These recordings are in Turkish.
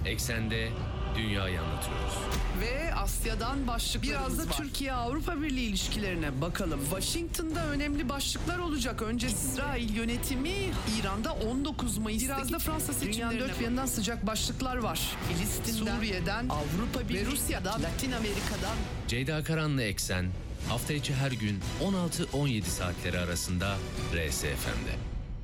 Eksende dünyayı anlatıyoruz. Ve Asya'dan başlıklarımız Biraz da var. Türkiye-Avrupa Birliği ilişkilerine bakalım. Washington'da önemli başlıklar olacak. Önce İsrail yönetimi, İran'da 19 Mayıs'taki Biraz da Fransa seçimlerine dünyanın dört bir yanından sıcak başlıklar var. Filistin'den, Suriye'den, Avrupa Birliği ve Rusya'dan, Latin Amerika'dan. Ceyda Karan'la Eksen hafta içi her gün 16-17 saatleri arasında RSFM'de.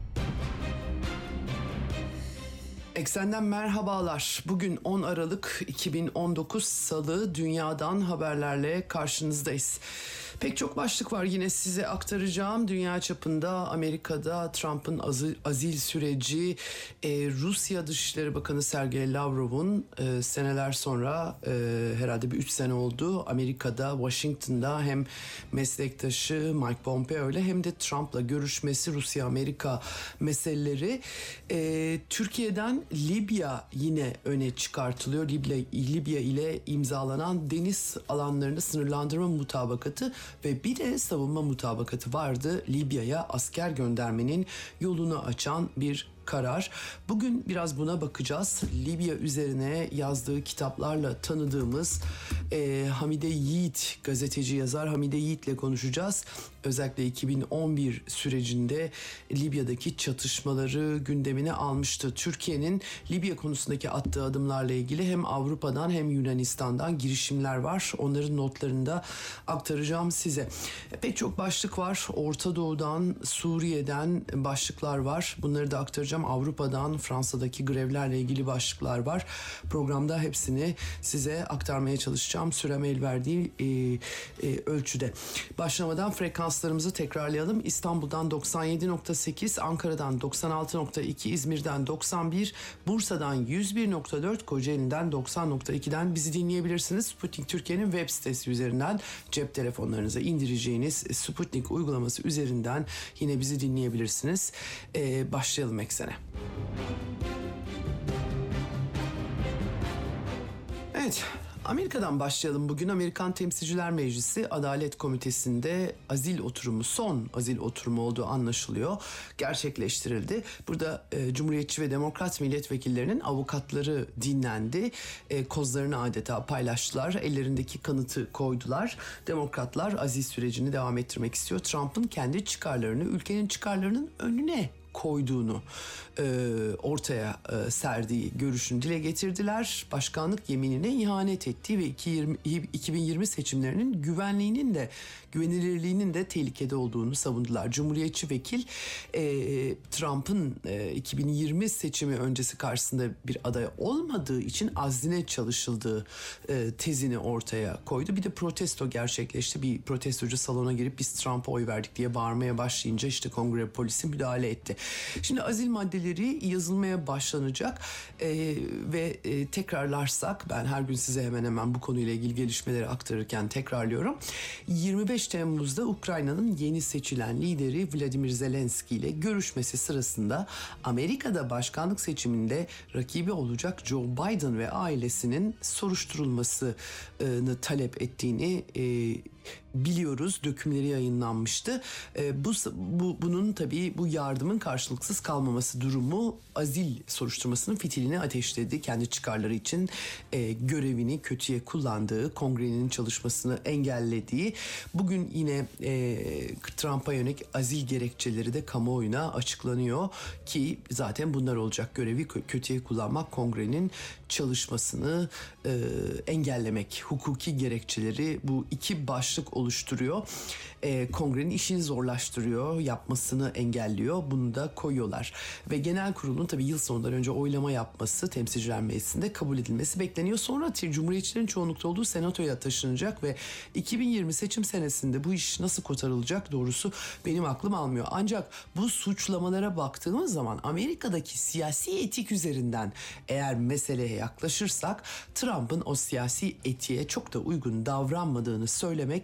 Eksenden merhabalar. Bugün 10 Aralık 2019 Salı, dünyadan haberlerle karşınızdayız. Pek çok başlık var yine size aktaracağım. Dünya çapında Amerika'da Trump'ın azil süreci, Rusya Dışişleri Bakanı Sergey Lavrov'un seneler sonra herhalde bir 3 sene oldu Amerika'da, Washington'da hem meslektaşı Mike Pompeo ile hem de Trump'la görüşmesi, Rusya-Amerika meseleleri. Türkiye'den Libya yine öne çıkartılıyor. Libya ile imzalanan deniz alanlarını sınırlandırma mutabakatı ve bir de savunma mutabakatı vardı. Libya'ya asker göndermenin yolunu açan bir karar. Bugün biraz buna bakacağız. Libya üzerine yazdığı kitaplarla tanıdığımız Hamide Yiğit, gazeteci yazar Hamide Yiğit'le konuşacağız. Özellikle 2011 sürecinde Libya'daki çatışmaları gündemine almıştı. Türkiye'nin Libya konusundaki attığı adımlarla ilgili hem Avrupa'dan hem Yunanistan'dan girişimler var. Onların notlarını da aktaracağım size. Pek çok başlık var. Orta Doğu'dan, Suriye'den başlıklar var. Bunları da aktaracağım. Avrupa'dan, Fransa'daki grevlerle ilgili başlıklar var. Programda hepsini size aktarmaya çalışacağım. Sürem el verdiği ölçüde. Başlamadan frekanslarımızı tekrarlayalım. İstanbul'dan 97.8, Ankara'dan 96.2, İzmir'den 91, Bursa'dan 101.4, Kocaeli'nden 90.2'den bizi dinleyebilirsiniz. Sputnik Türkiye'nin web sitesi üzerinden cep telefonlarınıza indireceğiniz Sputnik uygulaması üzerinden yine bizi dinleyebilirsiniz. Başlayalım Eksen'e. Evet, Amerika'dan başlayalım. Bugün Amerikan Temsilciler Meclisi Adalet Komitesi'nde son azil oturumu olduğu anlaşılıyor. Gerçekleştirildi. Burada Cumhuriyetçi ve Demokrat milletvekillerinin avukatları dinlendi. Kozlarını adeta paylaştılar. Ellerindeki kanıtı koydular. Demokratlar azil sürecini devam ettirmek istiyor. Trump'ın kendi çıkarlarını, ülkenin çıkarlarının önüne koyduğunu ortaya serdiği görüşünü dile getirdiler. Başkanlık yeminine ihanet ettiği ve 2020 seçimlerinin güvenilirliğinin de tehlikede olduğunu savundular. Cumhuriyetçi vekil Trump'ın 2020 seçimi öncesi karşısında bir aday olmadığı için azline çalışıldığı tezini ortaya koydu. Bir de protesto gerçekleşti. Bir protestocu salona girip biz Trump'a oy verdik diye bağırmaya başlayınca işte kongre polisi müdahale etti. Şimdi azil maddeleri yazılmaya başlanacak ve tekrarlarsak, ben her gün size hemen hemen bu konuyla ilgili gelişmeleri aktarırken tekrarlıyorum. 25 Temmuz'da Ukrayna'nın yeni seçilen lideri Vladimir Zelenski ile görüşmesi sırasında Amerika'da başkanlık seçiminde rakibi olacak Joe Biden ve ailesinin soruşturulmasını talep ettiğini biliyoruz. Dökümleri yayınlanmıştı. Bunun tabii bu yardımın karşılıksız kalmaması durumu azil soruşturmasının fitilini ateşledi. Kendi çıkarları için görevini kötüye kullandığı, kongrenin çalışmasını engellediği. Bugün yine Trump'a yönelik azil gerekçeleri de kamuoyuna açıklanıyor ki zaten bunlar olacak. Görevi kötüye kullanmak, kongrenin çalışmasını engellemek, hukuki gerekçeleri bu iki başlık oluşturuyor. Kongrenin işini zorlaştırıyor, yapmasını engelliyor. Bunu da koyuyorlar. Ve genel kurulun tabii yıl sonundan önce oylama yapması, Temsilciler Meclisi'nde kabul edilmesi bekleniyor. Sonra Cumhuriyetçilerin çoğunlukta olduğu Senato'ya taşınacak ve 2020 seçim senesinde bu iş nasıl kotarılacak doğrusu benim aklım almıyor. Ancak bu suçlamalara baktığımız zaman Amerika'daki siyasi etik üzerinden eğer meseleye yaklaşırsak Trump'ın o siyasi etiğe çok da uygun davranmadığını söylemek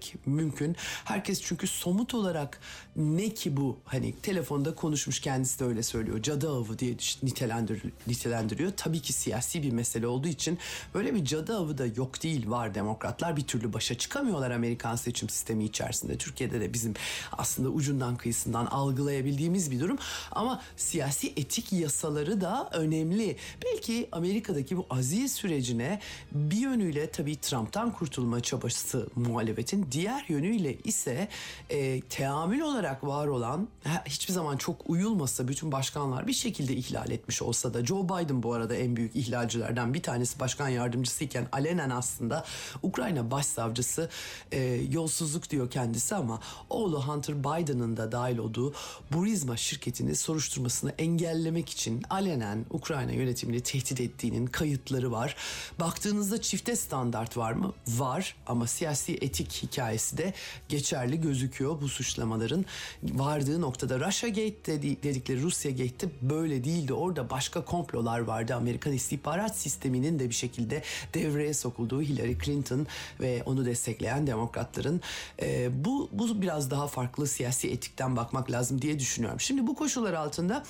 demek mümkün. Herkes çünkü somut olarak ne ki bu, hani telefonda konuşmuş, kendisi de öyle söylüyor, cadı avı diye nitelendiriyor. Tabii ki siyasi bir mesele olduğu için böyle bir cadı avı da yok değil, var. Demokratlar bir türlü başa çıkamıyorlar Amerikan seçim sistemi içerisinde. Türkiye'de de bizim aslında ucundan kıyısından algılayabildiğimiz bir durum, ama siyasi etik yasaları da önemli. Belki Amerika'daki bu azil sürecine bir yönüyle tabii Trump'tan kurtulma çabası muhalefetin, diğer yönüyle ise teamül olarak var olan, hiçbir zaman çok uyulmasa bütün başkanlar bir şekilde ihlal etmiş olsa da, Joe Biden bu arada en büyük ihlalcilerden bir tanesi, başkan yardımcısıyken alenen aslında Ukrayna başsavcısı yolsuzluk diyor kendisi, ama oğlu Hunter Biden'ın da dahil olduğu Burisma şirketini soruşturmasını engellemek için alenen Ukrayna yönetimini tehdit ettiğinin kayıtları var. Baktığınızda çifte standart var mı? Var, ama siyasi etik hikayesi de geçerli gözüküyor bu suçlamaların vardığı noktada. Russiagate dedikleri, Russiagate'de böyle değildi. Orada başka komplolar vardı. Amerikan istihbarat sisteminin de bir şekilde devreye sokulduğu, Hillary Clinton ve onu destekleyen demokratların. Bu biraz daha farklı, siyasi etikten bakmak lazım diye düşünüyorum. Şimdi bu koşullar altında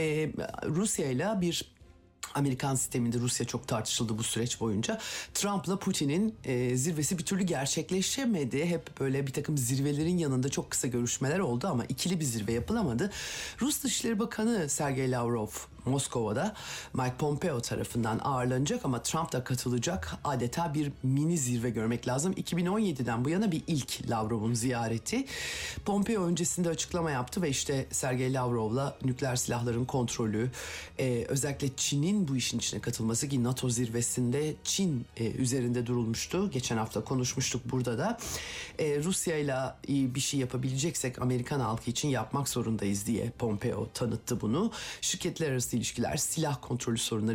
Rusya ile bir Amerikan sisteminde, Rusya çok tartışıldı bu süreç boyunca. Trump'la Putin'in zirvesi bir türlü gerçekleşemedi. Hep böyle bir takım zirvelerin yanında çok kısa görüşmeler oldu ama ikili bir zirve yapılamadı. Rus Dışişleri Bakanı Sergey Lavrov Moskova'da Mike Pompeo tarafından ağırlanacak, ama Trump da katılacak. Adeta bir mini zirve görmek lazım. 2017'den bu yana bir ilk Lavrov'un ziyareti. Pompeo öncesinde açıklama yaptı ve işte Sergey Lavrov'la nükleer silahların kontrolü, özellikle Çin'in bu işin içine katılması, ki NATO zirvesinde Çin üzerinde durulmuştu. Geçen hafta konuşmuştuk burada da. Rusya'yla bir şey yapabileceksek Amerikan halkı için yapmak zorundayız diye Pompeo tanıttı bunu. Şirketler arası ilişkiler, silah kontrolü sorunları,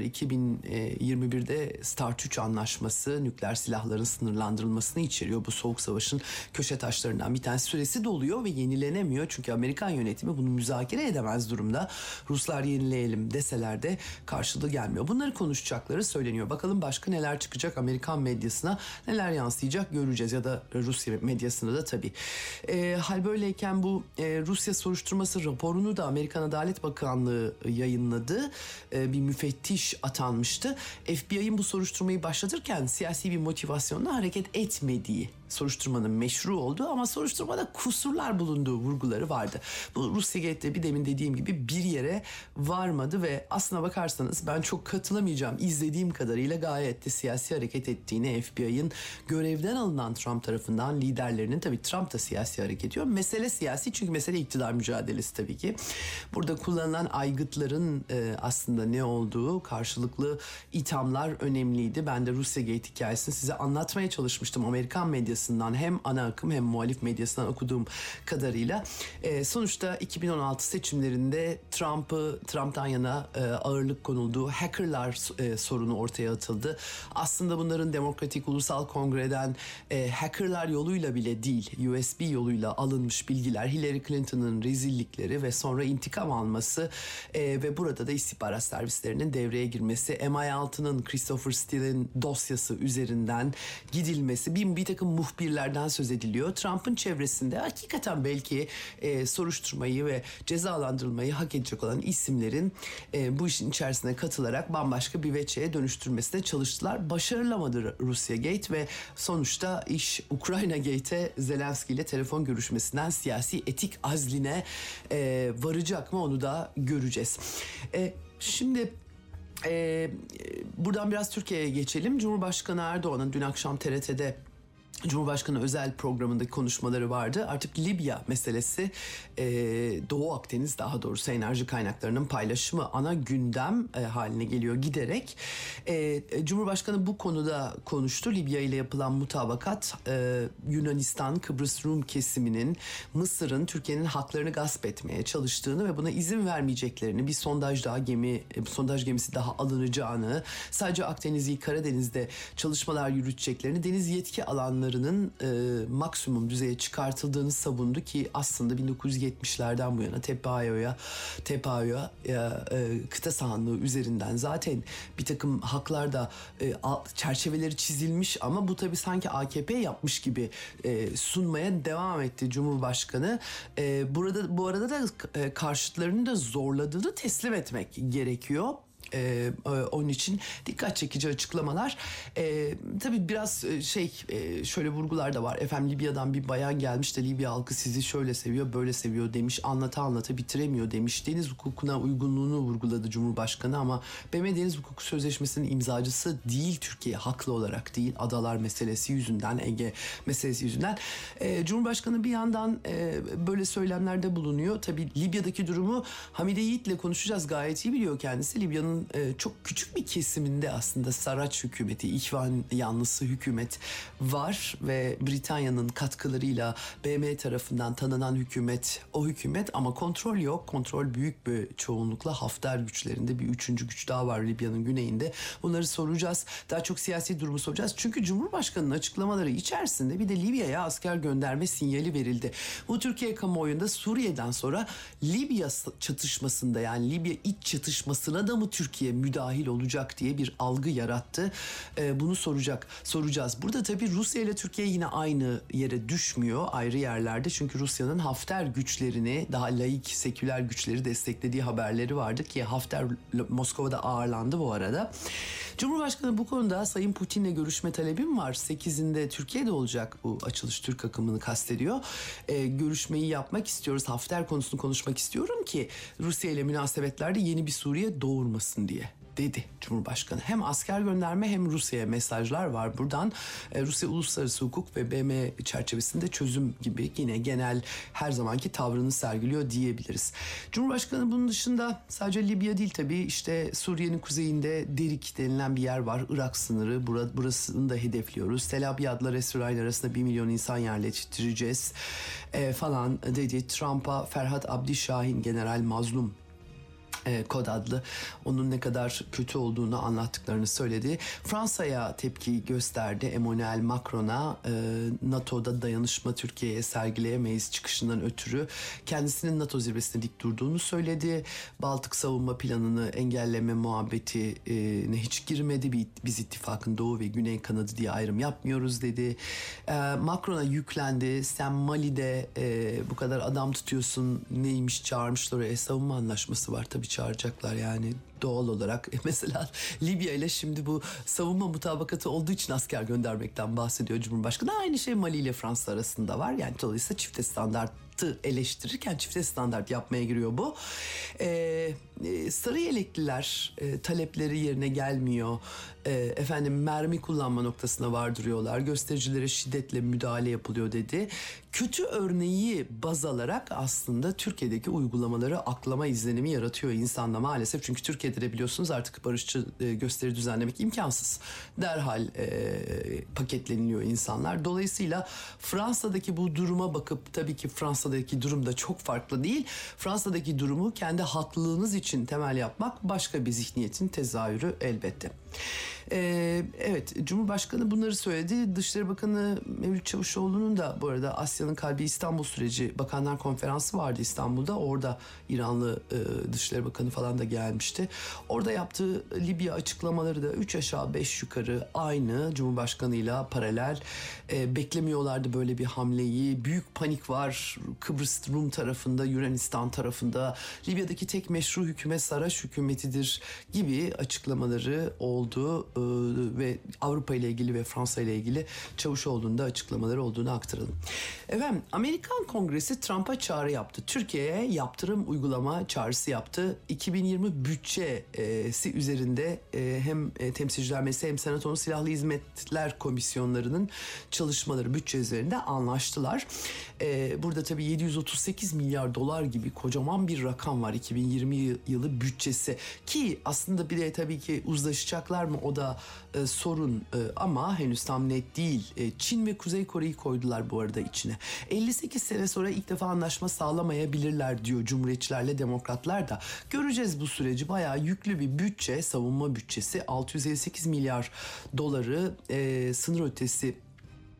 2021'de START 3 anlaşması nükleer silahların sınırlandırılmasını içeriyor. Bu soğuk savaşın köşe taşlarından bir tanesi. Süresi doluyor ve yenilenemiyor. Çünkü Amerikan yönetimi bunu müzakere edemez durumda. Ruslar yenileyelim deseler de karşılığı gelmiyor. Bunları konuşacakları söyleniyor. Bakalım başka neler çıkacak, Amerikan medyasına neler yansıyacak göreceğiz, ya da Rusya medyasına da tabii. Hal böyleyken bu Rusya soruşturması raporunu da Amerikan Adalet Bakanlığı yayınladı. Bir müfettiş atanmıştı. FBI'nin bu soruşturmayı başlatırken siyasi bir motivasyonla hareket etmediği, soruşturmanın meşru olduğu ama soruşturmada kusurlar bulunduğu vurguları vardı. Bu Russiagate'de bir demin dediğim gibi bir yere varmadı ve aslına bakarsanız ben çok katılamayacağım. İzlediğim kadarıyla gayet de siyasi hareket ettiğini, FBI'nin görevden alınan Trump tarafından liderlerinin, tabii Trump da siyasi hareket ediyor. Mesele siyasi, çünkü mesele iktidar mücadelesi tabii ki. Burada kullanılan aygıtların aslında ne olduğu, karşılıklı ithamlar önemliydi. Ben de Russiagate hikayesini size anlatmaya çalışmıştım. Amerikan medyasından, hem ana akım hem muhalif medyasından okuduğum kadarıyla. Sonuçta 2016 seçimlerinde Trump'tan yana ağırlık konulduğu hackerlar sorunu ortaya atıldı. Aslında bunların Demokratik Ulusal Kongre'den hackerlar yoluyla bile değil, USB yoluyla alınmış bilgiler, Hillary Clinton'ın rezillikleri ve sonra intikam alması ve burada da istihbarat servislerinin devreye girmesi, MI6'nın Christopher Steele'in dosyası üzerinden gidilmesi, bir takım muhbirlerden söz ediliyor. Trump'ın çevresinde hakikaten belki soruşturmayı ve cezalandırılmayı hak edecek olan isimlerin bu işin içerisine katılarak bambaşka bir veçeye dönüştürmesine çalıştılar. Başarılamadı Russiagate ve sonuçta iş Ukrayna Gate'e, Zelenski ile telefon görüşmesinden siyasi etik azline varacak mı, onu da göreceğiz. Şimdi buradan biraz Türkiye'ye geçelim. Cumhurbaşkanı Erdoğan'ın dün akşam TRT'de Cumhurbaşkanı özel programındaki konuşmaları vardı. Artık Libya meselesi, Doğu Akdeniz, daha doğrusu enerji kaynaklarının paylaşımı ana gündem haline geliyor giderek. Cumhurbaşkanı bu konuda konuştu. Libya ile yapılan mutabakat, Yunanistan, Kıbrıs Rum kesiminin Mısır'ın Türkiye'nin haklarını gasp etmeye çalıştığını ve buna izin vermeyeceklerini, bir sondaj gemisi daha alınacağını, sadece Akdeniz değil Karadeniz'de çalışmalar yürüteceklerini, deniz yetki alanları sınırının maksimum düzeye çıkartıldığını savundu ki aslında 1970'lerden bu yana TPAO'ya kıta sahanlığı üzerinden zaten bir takım haklarda çerçeveleri çizilmiş ama bu tabii sanki AKP yapmış gibi sunmaya devam etti Cumhurbaşkanı. Bu arada da karşıtlarını da zorladığını teslim etmek gerekiyor. Onun için dikkat çekici açıklamalar. Tabii biraz şöyle vurgular da var. Efendim Libya'dan bir bayan gelmiş de Libya halkı sizi şöyle seviyor, böyle seviyor demiş. Anlata bitiremiyor demiş. Deniz hukukuna uygunluğunu vurguladı Cumhurbaşkanı ama BM Deniz Hukuku Sözleşmesi'nin imzacısı değil Türkiye, haklı olarak değil. Adalar meselesi yüzünden, Ege meselesi yüzünden. Cumhurbaşkanı bir yandan böyle söylemlerde bulunuyor. Tabii Libya'daki durumu Hamide Yiğit'le konuşacağız. Gayet iyi biliyor kendisi. Libya'nın çok küçük bir kesiminde aslında Saraç hükümeti, İhvan yanlısı hükümet var ve Britanya'nın katkılarıyla BM tarafından tanınan hükümet o hükümet ama kontrol yok. Kontrol büyük bir çoğunlukla Hafter güçlerinde, bir üçüncü güç daha var Libya'nın güneyinde. Bunları soracağız. Daha çok siyasi durumu soracağız. Çünkü Cumhurbaşkanı'nın açıklamaları içerisinde bir de Libya'ya asker gönderme sinyali verildi. Bu Türkiye kamuoyunda Suriye'den sonra Libya çatışmasında, yani Libya iç çatışmasına da mı Türkiye müdahil olacak diye bir algı yarattı. Bunu soracağız. Burada tabii Rusya ile Türkiye yine aynı yere düşmüyor, ayrı yerlerde. Çünkü Rusya'nın Hafter güçlerini, daha laik, seküler güçleri desteklediği haberleri vardı ki Hafter Moskova'da ağırlandı bu arada. Cumhurbaşkanı bu konuda Sayın Putin'le görüşme talebim var. 8'inde Türkiye'de olacak, bu açılış Türk akımını kastediyor. Görüşmeyi yapmak istiyoruz. Hafter konusunu konuşmak istiyorum ki Rusya ile münasebetlerde yeni bir Suriye doğurmasın diye dedi Cumhurbaşkanı. Hem asker gönderme hem Rusya'ya mesajlar var buradan. Rusya uluslararası hukuk ve BM çerçevesinde çözüm gibi yine genel her zamanki tavrını sergiliyor diyebiliriz. Cumhurbaşkanı bunun dışında sadece Libya değil tabii, işte Suriye'nin kuzeyinde Derik denilen bir yer var. Irak sınırı. Burasını da hedefliyoruz. Tel Abyad'la İsrail arasında 1 milyon insan yerleştireceğiz falan dedi. Trump'a Ferhat Abdişahin, General Mazlum kod adlı, onun ne kadar kötü olduğunu anlattıklarını söyledi. Fransa'ya tepki gösterdi. Emmanuel Macron'a NATO'da dayanışma Türkiye'ye sergileyemeyiz çıkışından ötürü kendisinin NATO zirvesinde dik durduğunu söyledi. Baltık savunma planını engelleme muhabbetine hiç girmedi. Biz ittifakın doğu ve güney kanadı diye ayrım yapmıyoruz dedi. Macron'a yüklendi. Sen Mali'de bu kadar adam tutuyorsun, neymiş, çağırmışlar oraya, savunma anlaşması var. Tabii çağıracaklar yani doğal olarak. Mesela Libya ile şimdi bu savunma mutabakatı olduğu için asker göndermekten bahsediyor Cumhurbaşkanı. Aynı şey Mali ile Fransa arasında var. Yani dolayısıyla çifte standartı eleştirirken çifte standart yapmaya giriyor bu. Sarı yelekliler talepleri yerine gelmiyor. Mermi kullanma noktasına vardırıyorlar. Göstericilere şiddetle müdahale yapılıyor dedi. Kötü örneği baz alarak aslında Türkiye'deki uygulamaları aklama izlenimi yaratıyor insanda maalesef. Çünkü Türkiye'de de biliyorsunuz artık barışçı gösteri düzenlemek imkansız. Derhal paketleniliyor insanlar. Dolayısıyla Fransa'daki bu duruma bakıp, tabii ki Fransa'daki durum da çok farklı değil. Fransa'daki durumu kendi haklılığınız için temel yapmak başka bir zihniyetin tezahürü elbette. Evet, Cumhurbaşkanı bunları söyledi. Dışişleri Bakanı Mevlüt Çavuşoğlu'nun da bu arada Asya'nın Kalbi İstanbul süreci Bakanlar Konferansı vardı İstanbul'da. Orada İranlı Dışişleri Bakanı falan da gelmişti. Orada yaptığı Libya açıklamaları da 3 aşağı 5 yukarı aynı, Cumhurbaşkanı'yla paralel. Beklemiyorlardı böyle bir hamleyi. Büyük panik var Kıbrıs Rum tarafında, Yunanistan tarafında. Libya'daki tek meşru hükümet Saraç hükümetidir gibi açıklamaları oldu. Ve Avrupa ile ilgili ve Fransa ile ilgili Çavuşoğlu'nun da açıklamaları olduğunu aktaralım. Efendim, Amerikan Kongresi Trump'a çağrı yaptı. Türkiye'ye yaptırım uygulama çağrısı yaptı. 2020 bütçesi üzerinde hem Temsilciler Meclisi hem Senato'nun Silahlı Hizmetler Komisyonlarının çalışmaları bütçe üzerinde anlaştılar. Burada tabii 738 milyar dolar gibi kocaman bir rakam var 2020 yılı bütçesi ki aslında bir de tabii ki uzlaşacaklar mı o da sorun ama henüz tam net değil. Çin ve Kuzey Kore'yi koydular bu arada içine. 58 sene sonra ilk defa anlaşma sağlamayabilirler diyor Cumhuriyetçilerle Demokratlar da. Göreceğiz bu süreci. Bayağı yüklü bir bütçe, savunma bütçesi. 658 milyar doları sınır ötesi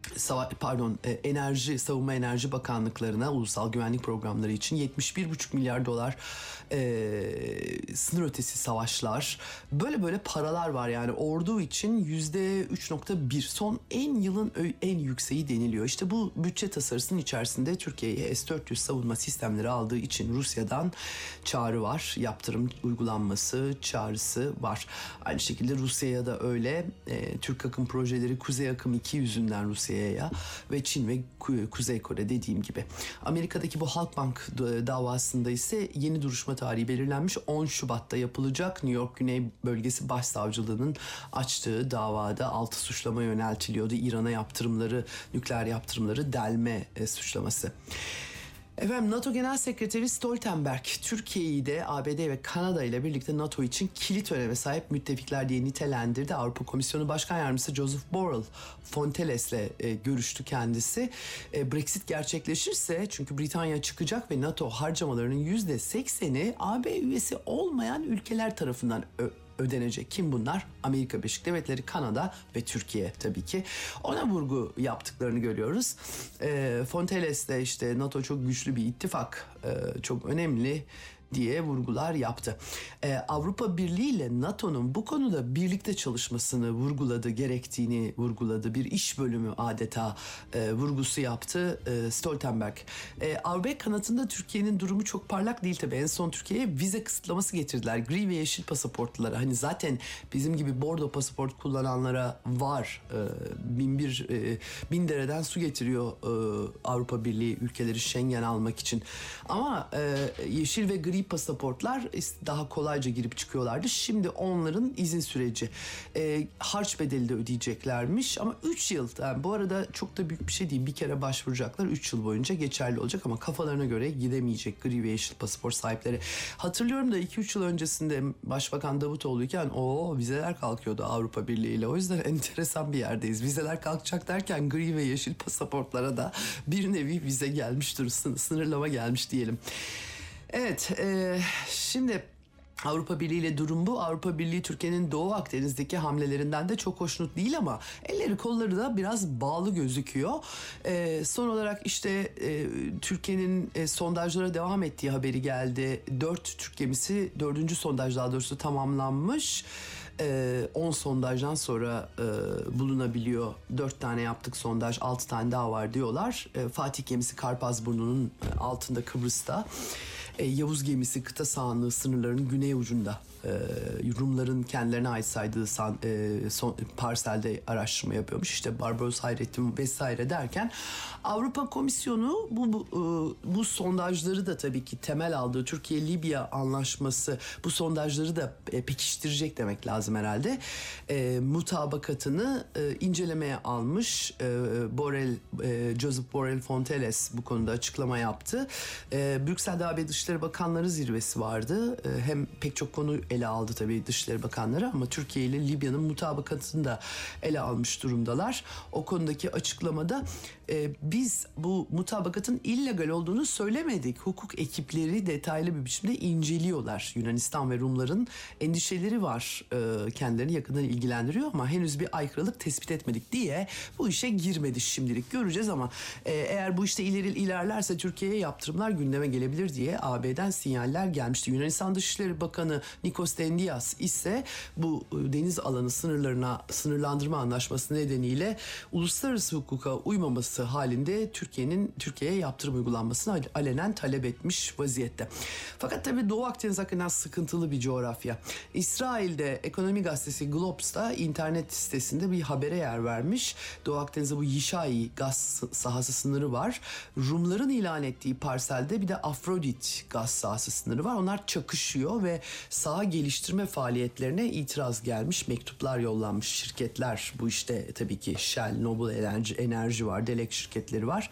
enerji, savunma enerji bakanlıklarına ulusal güvenlik programları için 71,5 milyar dolar sınır ötesi savaşlar, böyle paralar var. Yani ordu için %3,1, son yılın en yükseği deniliyor. İşte bu bütçe tasarısının içerisinde Türkiye'ye S-400 savunma sistemleri aldığı için Rusya'dan çağrı var. Yaptırım uygulanması çağrısı var. Aynı şekilde Rusya'ya da öyle. Türk akım projeleri Kuzey Akım 2 yüzünden Rusya'ya ve Çin ve Kuzey Kore dediğim gibi. Amerika'daki bu Halkbank davasında ise yeni duruşma tarihi belirlenmiş. 10 Şubat'ta yapılacak. New York Güney Bölgesi Başsavcılığı'nın açtığı davada 6 suçlama yöneltiliyordu. İran'a yaptırımları, nükleer yaptırımları delme suçlaması. Efendim, NATO Genel Sekreteri Stoltenberg, Türkiye'yi de ABD ve Kanada ile birlikte NATO için kilit öneme sahip müttefikler diye nitelendirdi. Avrupa Komisyonu Başkan Yardımcısı Joseph Borrell Fontelles'le görüştü kendisi. Brexit gerçekleşirse, çünkü Britanya çıkacak ve NATO harcamalarının %80'i AB üyesi olmayan ülkeler tarafından ödenecek. Kim bunlar? Amerika Birleşik Devletleri, Kanada ve Türkiye tabii ki. Ona vurgu yaptıklarını görüyoruz. Fontelles de işte NATO çok güçlü bir ittifak, çok önemli diye vurgular yaptı. Avrupa Birliği ile NATO'nun bu konuda birlikte çalışmasını vurguladı, gerektiğini vurguladı. Bir iş bölümü adeta vurgusu yaptı Stoltenberg. AB kanatında Türkiye'nin durumu çok parlak değil tabii. En son Türkiye'ye vize kısıtlaması getirdiler. Gri ve yeşil pasaportlara. Hani zaten bizim gibi bordo pasaport kullananlara var. Bin dereden su getiriyor Avrupa Birliği ülkeleri Schengen almak için. Ama yeşil ve gri pasaportlar daha kolayca girip çıkıyorlardı. Şimdi onların izin süreci, harç bedeli de ödeyeceklermiş ama 3 yıl, yani bu arada çok da büyük bir şey değil, bir kere başvuracaklar, 3 yıl boyunca geçerli olacak ama kafalarına göre gidemeyecek gri ve yeşil pasaport sahipleri. Hatırlıyorum da 2-3 yıl öncesinde Başbakan Davutoğlu'yken vizeler kalkıyordu Avrupa Birliği ile. O yüzden enteresan bir yerdeyiz. Vizeler kalkacak derken gri ve yeşil pasaportlara da bir nevi vize gelmiştir, sınırlama gelmiş diyelim. Evet, şimdi Avrupa Birliği ile durum bu. Avrupa Birliği Türkiye'nin Doğu Akdeniz'deki hamlelerinden de çok hoşnut değil ama elleri kolları da biraz bağlı gözüküyor. Son olarak işte Türkiye'nin sondajlara devam ettiği haberi geldi. 4 Türk gemisi, 4. sondaj daha doğrusu tamamlanmış. 10 sondajdan sonra bulunabiliyor. 4 tane yaptık sondaj, 6 tane daha var diyorlar. Fatih gemisi Karpazburnu'nun altında Kıbrıs'ta. Yavuz gemisi kıta sahanlığı sınırlarının güney ucunda. Rumların kendilerine ait saydığı parselde araştırma yapıyormuş. İşte Barbaros Hayrettin vesaire derken Avrupa Komisyonu bu sondajları da tabii ki temel aldığı Türkiye-Libya anlaşması, bu sondajları da pekiştirecek demek lazım herhalde. Mutabakatını incelemeye almış. Joseph Borrell Fontelles bu konuda açıklama yaptı. Brüksel'de AB Dışişleri Bakanları zirvesi vardı. Hem pek çok konu ele aldı tabii Dışişleri Bakanları ama Türkiye ile Libya'nın mutabakatını da ele almış durumdalar. O konudaki açıklamada biz bu mutabakatın illegal olduğunu söylemedik. Hukuk ekipleri detaylı bir biçimde inceliyorlar. Yunanistan ve Rumların endişeleri var. Kendilerini yakından ilgilendiriyor ama henüz bir aykırılık tespit etmedik diye bu işe girmedi şimdilik. Göreceğiz ama eğer bu işte ilerlerse Türkiye'ye yaptırımlar gündeme gelebilir diye AB'den sinyaller gelmişti. Yunanistan Dışişleri Bakanı Nikos Dendias ise bu deniz alanı sınırlandırma anlaşması nedeniyle uluslararası hukuka uymaması halinde Türkiye'ye yaptırım uygulanmasını alenen talep etmiş vaziyette. Fakat tabii Doğu Akdeniz hakikaten sıkıntılı bir coğrafya. İsrail'de Ekonomi Gazetesi Globes'ta internet sitesinde bir habere yer vermiş. Doğu Akdeniz'de bu Yişai gaz sahası sınırı var. Rumların ilan ettiği parselde bir de Afrodit gaz sahası sınırı var. Onlar çakışıyor ve saha geliştirme faaliyetlerine itiraz gelmiş. Mektuplar yollanmış şirketler. Bu işte tabii ki Shell, Noble Enerji var, Delek şirketleri var.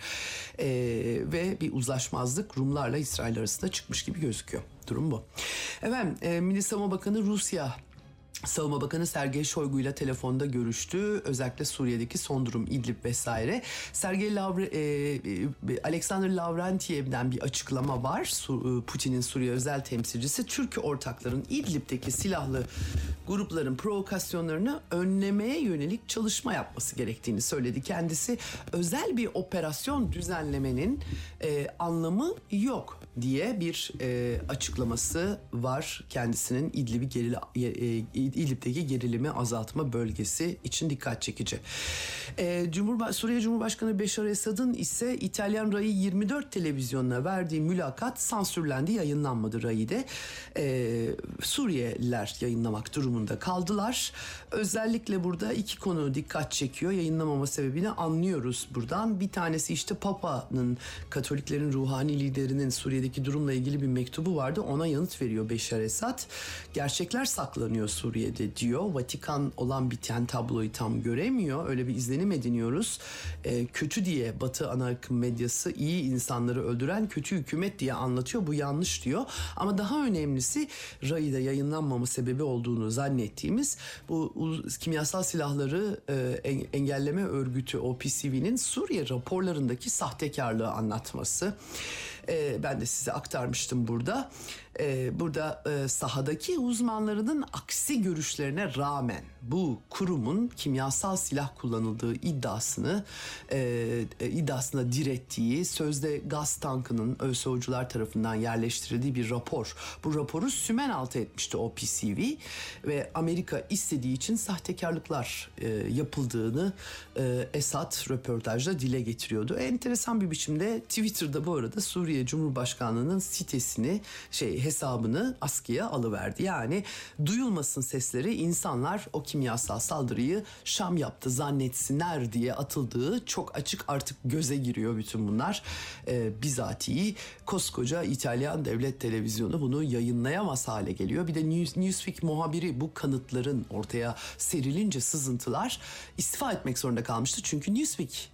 Ve bir uzlaşmazlık Rumlarla İsrail arasında çıkmış gibi gözüküyor. Durum bu. Efendim, Milli Savunma Bakanı Rusya Savunma Bakanı Sergey Shoigu ile telefonda görüştü. Özellikle Suriye'deki son durum, İdlib vesaire. Alexander Lavrentiev'den bir açıklama var. Putin'in Suriye özel temsilcisi. Türk ortakların İdlib'deki silahlı grupların provokasyonlarını önlemeye yönelik çalışma yapması gerektiğini söyledi. Kendisi özel bir operasyon düzenlemenin anlamı yok diye bir açıklaması var kendisinin. İdlib'deki gerilimi azaltma bölgesi için dikkat çekici. Suriye Cumhurbaşkanı Beşar Esad'ın ise İtalyan Rai 24 televizyonuna verdiği mülakat sansürlendi, yayınlanmadı Rai'de. Suriyeliler yayınlamak durumunda kaldılar. Özellikle burada iki konu dikkat çekiyor. Yayınlamama sebebini anlıyoruz buradan. Bir tanesi işte Papa'nın, Katoliklerin ruhani liderinin Suriye'deki durumla ilgili bir mektubu vardı. Ona yanıt veriyor Beşar Esad. Gerçekler saklanıyor Suriye'de diyor. Vatikan olan biten tabloyu tam göremiyor. Öyle bir izlenim ediniyoruz. Kötü diye Batı ana akım medyası iyi insanları öldüren kötü hükümet diye anlatıyor. Bu yanlış diyor. Ama daha önemlisi Rai'de yayınlanmama sebebi olduğunu zannettiğimiz bu kimyasal silahları engelleme örgütü OPCW'nin Suriye raporlarındaki sahtekarlığı anlatması. Ben de size aktarmıştım burada. Burada sahadaki uzmanlarının aksi görüşlerine rağmen bu kurumun kimyasal silah kullanıldığı iddiasına direttiği, sözde gaz tankının ÖSO'cular tarafından yerleştirildiği bir rapor. Bu raporu sümen altı etmişti OPCW ve Amerika istediği için sahtekarlıklar yapıldığını Esad röportajda dile getiriyordu. Enteresan bir biçimde Twitter'da bu arada Suriye Cumhurbaşkanlığı'nın sitesini hesabını askıya alıverdi. Yani duyulmasın sesleri, insanlar o kimyasal saldırıyı Şam yaptı zannetsinler diye atıldığı çok açık, artık göze giriyor bütün bunlar. Bizatihi koskoca İtalyan devlet televizyonu bunu yayınlayamaz hale geliyor. Bir de Newsweek muhabiri bu kanıtların ortaya serilince sızıntılar istifa etmek zorunda kalmıştı. Çünkü Newsweek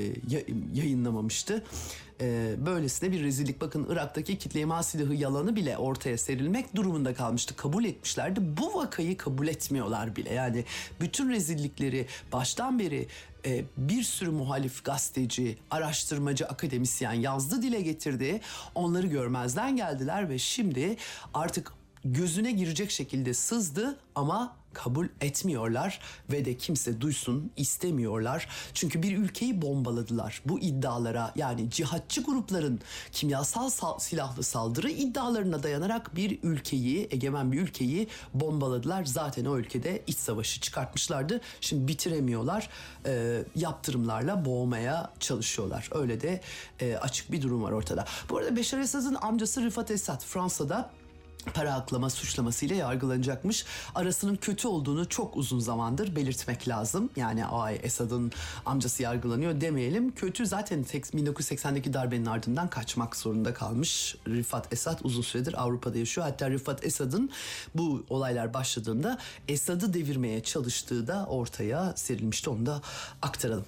yayınlamamıştı. Böylesine bir rezillik. Bakın, Irak'taki kitle imha silahı yalanı bile ortaya serilmek durumunda kalmıştı. Kabul etmişlerdi. Bu vakayı kabul etmiyorlar bile. Yani bütün rezillikleri baştan beri bir sürü muhalif gazeteci, araştırmacı, akademisyen yazdı, dile getirdi. Onları görmezden geldiler ve şimdi artık gözüne girecek şekilde sızdı ama kabul etmiyorlar ve de kimse duysun istemiyorlar. Çünkü bir ülkeyi bombaladılar. Bu iddialara, yani cihatçı grupların kimyasal silahlı saldırı iddialarına dayanarak bir ülkeyi, egemen bir ülkeyi bombaladılar. Zaten o ülkede iç savaşı çıkartmışlardı. Şimdi bitiremiyorlar. Yaptırımlarla boğmaya çalışıyorlar. Öyle de açık bir durum var ortada. Bu arada Beşar Esad'ın amcası Rifat Esad Fransa'da para aklama suçlamasıyla yargılanacakmış. Arasının kötü olduğunu çok uzun zamandır belirtmek lazım. Yani Esad'ın amcası yargılanıyor demeyelim. Kötü zaten 1980'deki darbenin ardından kaçmak zorunda kalmış. Rifat Esad uzun süredir Avrupa'da yaşıyor. Hatta Rifat Esad'ın bu olaylar başladığında Esad'ı devirmeye çalıştığı da ortaya serilmişti. Onu da aktaralım.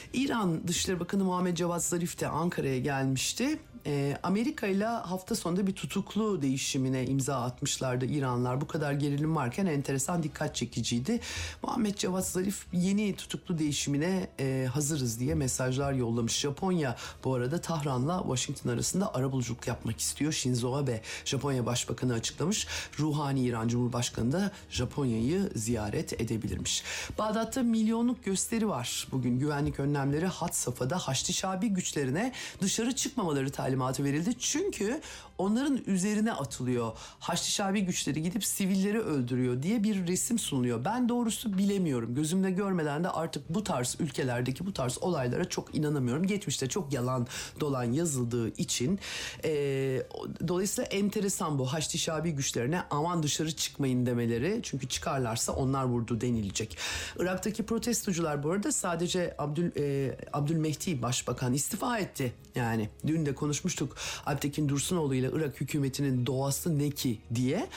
İran Dışişleri Bakanı Muhammed Cevat Zarif de Ankara'ya gelmişti. Amerika ile hafta sonunda bir tutuklu değişimine imza atmışlardı İranlılar. Bu kadar gerilim varken enteresan, dikkat çekiciydi. Muhammed Cevat Zarif yeni tutuklu değişimine hazırız diye mesajlar yollamış. Japonya bu arada Tahran'la Washington arasında arabuluculuk yapmak istiyor. Shinzo Abe, Japonya Başbakanı, açıklamış. Ruhani İran Cumhurbaşkanı da Japonya'yı ziyaret edebilirmiş. Bağdat'ta milyonluk gösteri var. Bugün güvenlik önlemleri had safhada. Haçlı Şabi güçlerine dışarı çıkmamaları talimatı verildi. Çünkü onların üzerine atılıyor. Haçlı Şabi güçleri gidip sivilleri öldürüyor diye bir resim sunuluyor. Ben doğrusu bilemiyorum. Gözümle görmeden de artık bu tarz ülkelerdeki bu tarz olaylara çok inanamıyorum. Geçmişte çok yalan dolan yazıldığı için. Dolayısıyla enteresan bu Haçlı Şabi güçlerine aman dışarı çıkmayın demeleri. Çünkü çıkarlarsa onlar vurdu denilecek. Irak'taki protestocular bu arada sadece Abdülmehdi Başbakan istifa etti. Yani dün de konuşmuştuk. konuşmuştuk. Alptekin Dursunoğlu ile Irak hükümetinin doğası ne ki diye.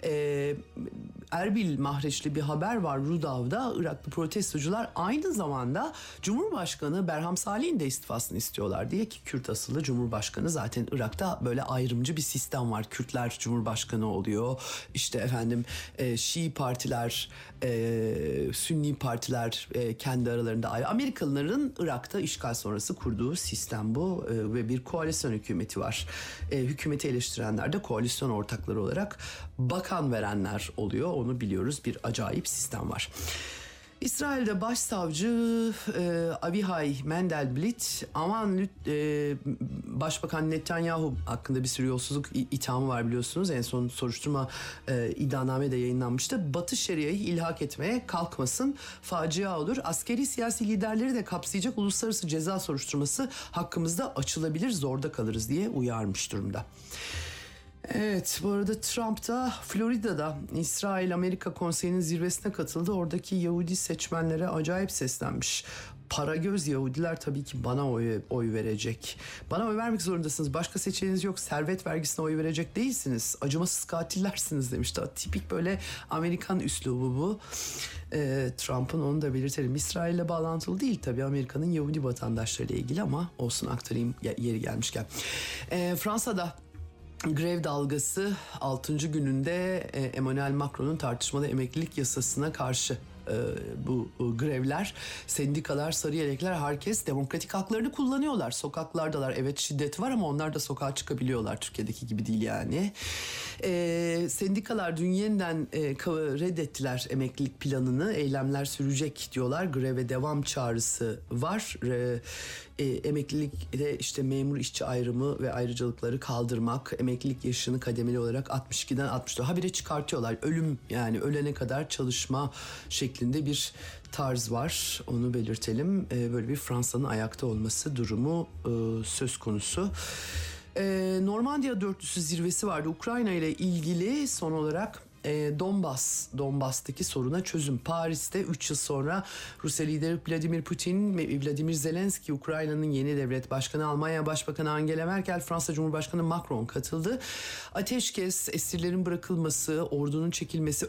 Erbil mahreçli bir haber var Rudav'da. Iraklı protestocular aynı zamanda Cumhurbaşkanı Berham Salih'in de istifasını istiyorlar diye, ki Kürt asıllı Cumhurbaşkanı, zaten Irak'ta böyle ayrımcı bir sistem var. Kürtler Cumhurbaşkanı oluyor. İşte efendim Şii partiler, Sünni partiler kendi aralarında ayrı. Amerikalıların Irak'ta işgal sonrası kurduğu sistem bu ve bir koalisyon hükümeti var. Hükümeti eleştirenler de koalisyon ortakları olarak bakan verenler oluyor. Onu biliyoruz. Bir acayip sistem var. İsrail'de başsavcı Avihay Mendelblit Başbakan Netanyahu hakkında bir sürü yolsuzluk ithamı var biliyorsunuz. En son soruşturma iddianame de yayınlanmıştı. Batı Şeria'yı ilhak etmeye kalkmasın, facia olur. Askeri siyasi liderleri de kapsayacak uluslararası ceza soruşturması hakkımızda açılabilir, zorda kalırız diye uyarmış durumda. Evet, bu arada Trump da Florida'da İsrail-Amerika Konseyi'nin zirvesine katıldı. Oradaki Yahudi seçmenlere acayip seslenmiş. Paragöz Yahudiler tabii ki bana oy verecek. Bana oy vermek zorundasınız. Başka seçeneğiniz yok. Servet vergisine oy verecek değilsiniz. Acımasız katillersiniz demişti. Tipik böyle Amerikan üslubu bu. Trump'ın, onu da belirtelim. İsrail'le bağlantılı değil tabii, Amerika'nın Yahudi vatandaşlarıyla ilgili, ama olsun, aktarayım yeri gelmişken. Fransa'da grev dalgası 6. gününde Emmanuel Macron'un tartışmalı emeklilik yasasına karşı bu grevler, sendikalar, sarı yelekler, herkes demokratik haklarını kullanıyorlar. Sokaklardalar. Evet, şiddet var ama onlar da sokağa çıkabiliyorlar. Türkiye'deki gibi değil yani. Sendikalar dün yeniden reddettiler emeklilik planını. Eylemler sürecek diyorlar. Greve devam çağrısı var. Emeklilikte işte memur işçi ayrımı ve ayrıcalıkları kaldırmak, emeklilik yaşını kademeli olarak 62'den 64'e habire çıkartıyorlar. Ölüm, yani ölene kadar çalışma şeklinde bir tarz var. Onu belirtelim. Böyle bir Fransa'nın ayakta olması durumu söz konusu. Normandiya Dörtlüsü zirvesi vardı. Ukrayna ile ilgili son olarak Donbas'taki soruna çözüm. Paris'te 3 yıl sonra Rusya lideri Vladimir Putin ve Vladimir Zelenski, Ukrayna'nın yeni devlet başkanı, Almanya Başbakanı Angela Merkel, Fransa Cumhurbaşkanı Macron katıldı. Ateşkes, esirlerin bırakılması, ordunun çekilmesi,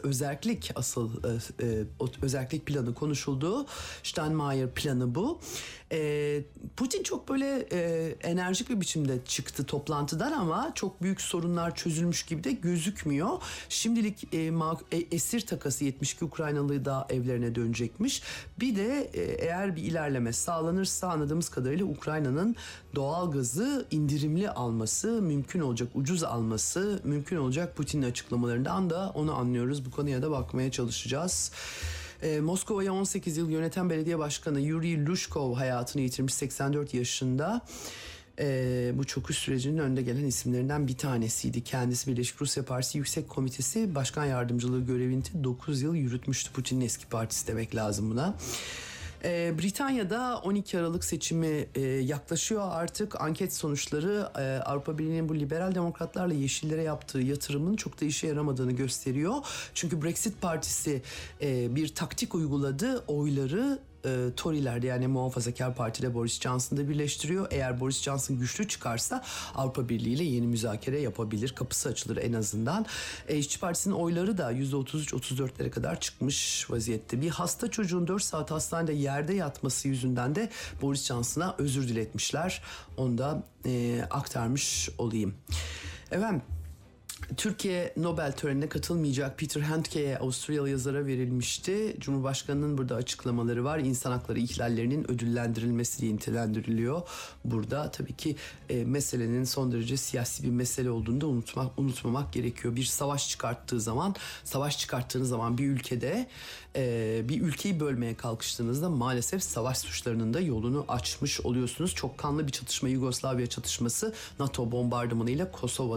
özellik planı konuşuldu. Steinmeier planı bu. Putin çok böyle enerjik bir biçimde çıktı toplantıdan, ama çok büyük sorunlar çözülmüş gibi de gözükmüyor. Şimdilik esir takası 72 Ukraynalı da evlerine dönecekmiş. Bir de eğer bir ilerleme sağlanırsa, anladığımız kadarıyla Ukrayna'nın doğal gazı indirimli alması mümkün olacak, ucuz alması mümkün olacak. Putin'in açıklamalarından da onu anlıyoruz. Bu konuya da bakmaya çalışacağız. Moskova'yı 18 yıl yöneten belediye başkanı Yuri Lushkov hayatını yitirmiş, 84 yaşında. Bu çöküş sürecinin önde gelen isimlerinden bir tanesiydi. Kendisi Birleşik Rusya Partisi Yüksek Komitesi Başkan Yardımcılığı görevini 9 yıl yürütmüştü. Putin'in eski partisi demek lazım buna. Britanya'da 12 Aralık seçimi yaklaşıyor artık. Anket sonuçları Avrupa Birliği'nin bu liberal demokratlarla yeşillere yaptığı yatırımın çok da işe yaramadığını gösteriyor. Çünkü Brexit Partisi bir taktik uyguladı. Oyları Tory'lerde, yani Muhafazakar Parti'de Boris Johnson'da birleştiriyor. Eğer Boris Johnson güçlü çıkarsa Avrupa Birliği ile yeni müzakere yapabilir. Kapısı açılır en azından. İşçi Partisi'nin oyları da %33-34'lere kadar çıkmış vaziyette. Bir hasta çocuğun 4 saat hastanede yerde yatması yüzünden de Boris Johnson'a özür diletmişler. Onu da aktarmış olayım. Efendim, Türkiye Nobel törenine katılmayacak Peter Handke'ye, Avusturyalı yazara verilmişti. Cumhurbaşkanının burada açıklamaları var. İnsan hakları ihlallerinin ödüllendirilmesi diye nitelendiriliyor. Burada tabii ki meselenin son derece siyasi bir mesele olduğunu da unutmamak gerekiyor. Bir savaş çıkarttığınız zaman bir ülkede bir ülkeyi bölmeye kalkıştığınızda maalesef savaş suçlarının da yolunu açmış oluyorsunuz. Çok kanlı bir çatışma, Yugoslavya çatışması, NATO bombardımanıyla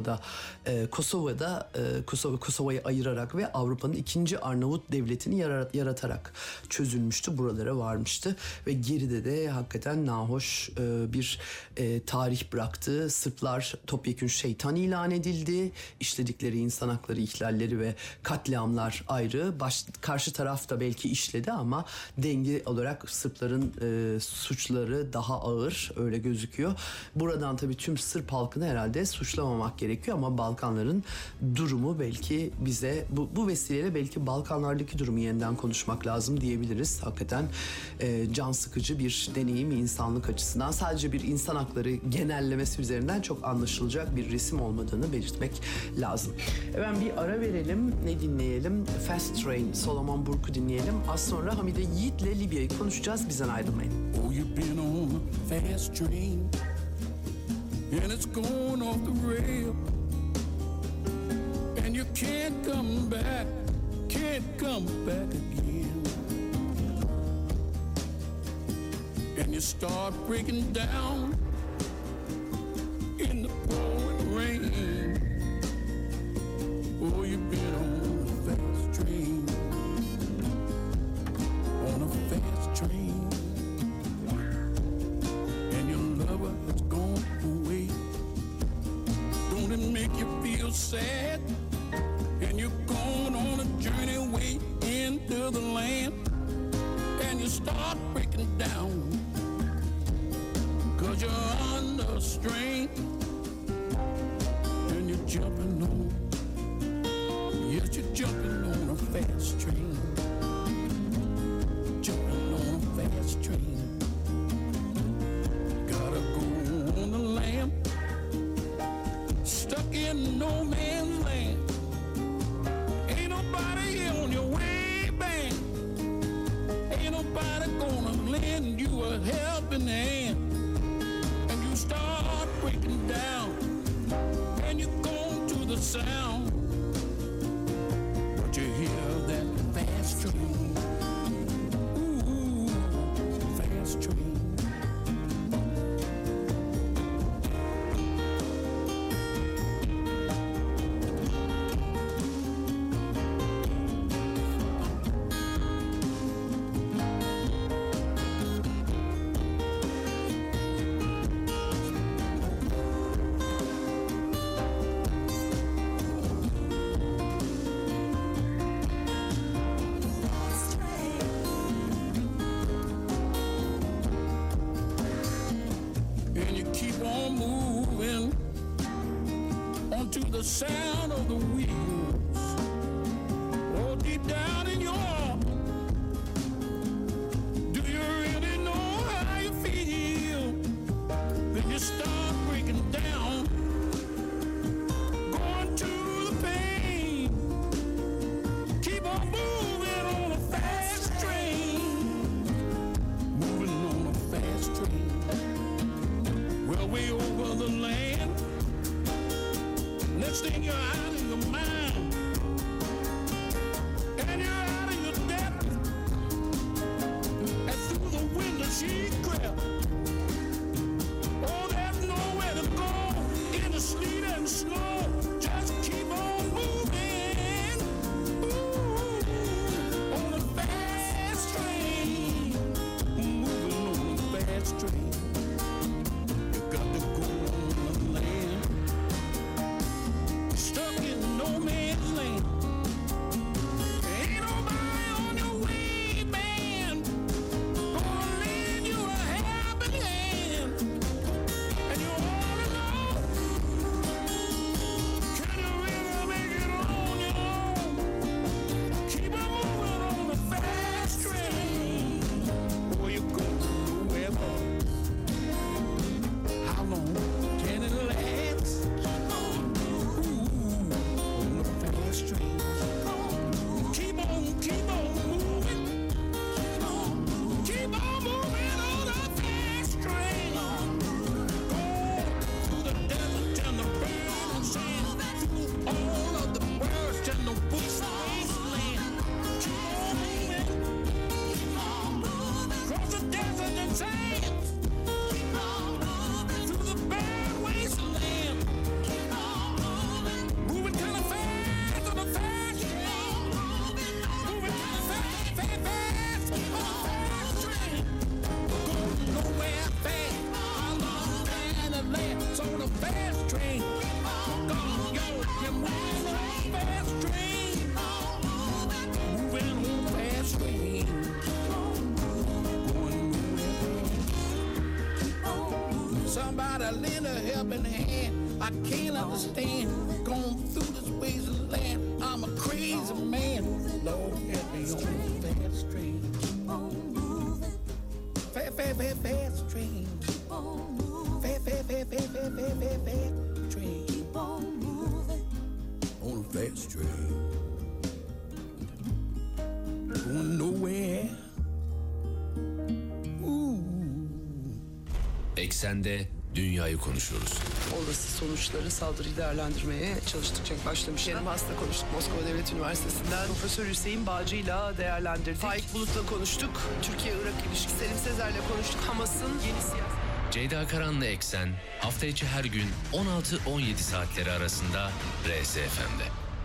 Kosova'yı ayırarak ve Avrupa'nın ikinci Arnavut devletini yaratarak çözülmüştü. Buralara varmıştı ve geride de hakikaten nahoş bir tarih bıraktı. Sırplar topyekün şeytan ilan edildi. İşledikleri insan hakları ihlalleri ve katliamlar ayrı. Karşı taraf tarafta belki işledi ama denge olarak Sırpların suçları daha ağır, öyle gözüküyor. Buradan tabii tüm Sırp halkını herhalde suçlamamak gerekiyor ama Balkanların durumu belki bize bu vesileyle belki Balkanlardaki durumu yeniden konuşmak lazım diyebiliriz. Hakikaten can sıkıcı bir deneyim insanlık açısından. Sadece bir insan hakları genellemesi üzerinden çok anlaşılacak bir resim olmadığını belirtmek lazım. Ben bir ara verelim. Ne dinleyelim? Fast Train, Solomon Burke'u dinleyelim. Az sonra Hamide Yiğit'le Libya'yı konuşacağız. Bizden ayrılmayın. Oh, you've been on a fast train and it's going off the rail and you can't come back again. And you start breaking down in the pouring rain. Oh, you've been on a fast train, on a fast train, and your lover has gone away. Don't it make you feel sad? And you're going on a journey way into the land, and you start breaking down, 'cause you're under strain, and you're jumping on, yes, you're jumping on a fast train, jumping on a fast train. Gotta go on the lam, stuck in no man's land. Ain't nobody on your way back, ain't nobody gonna lend you a helping hand. And you start breaking down, and you go to the sound, but you hear that fast train, ooh, fast train. And you keep on moving onto the sound of the wheels. Oh, deep down in your heart, do you really know how you feel? Then you start breaking down, going to the pain. Keep on moving on a fast train, moving on a fast train. Well, way over the land, next thing you're out of your mind, and you're out of your depth, and through the window she crept. Oh, there's nowhere to go in the sleet and snow, just keep on moving, ooh, on a fast train, moving on a fast train. You got to go on the land, stuck in no man's land. Ain't nobody on your way, man, gonna lend you a somebody lend a helping hand. I can't understand going through this wasteland land. I'm a crazy man. Lord help me on this fast train. Fast, fast, fast, fast train. Fast, fast, fast, fast, fast, fast, fast, fast train. Keep on moving on a fast train. Going nowhere. Eksende dünyayı konuşuyoruz. Olası sonuçları, saldırıyı değerlendirmeye çalıştıkça başlamış. Yarım hasta konuştuk Moskova Devlet Üniversitesi'nden. Profesör Hüseyin Bağcı'yla değerlendirdik. Faik Bulut'la konuştuk. Türkiye-Irak ilişkisi. Selim Sezer'le konuştuk. Hamas'ın yeni siyasi... Ceyda Karan'la Eksen hafta içi her gün 16-17 saatleri arasında RSFM'de.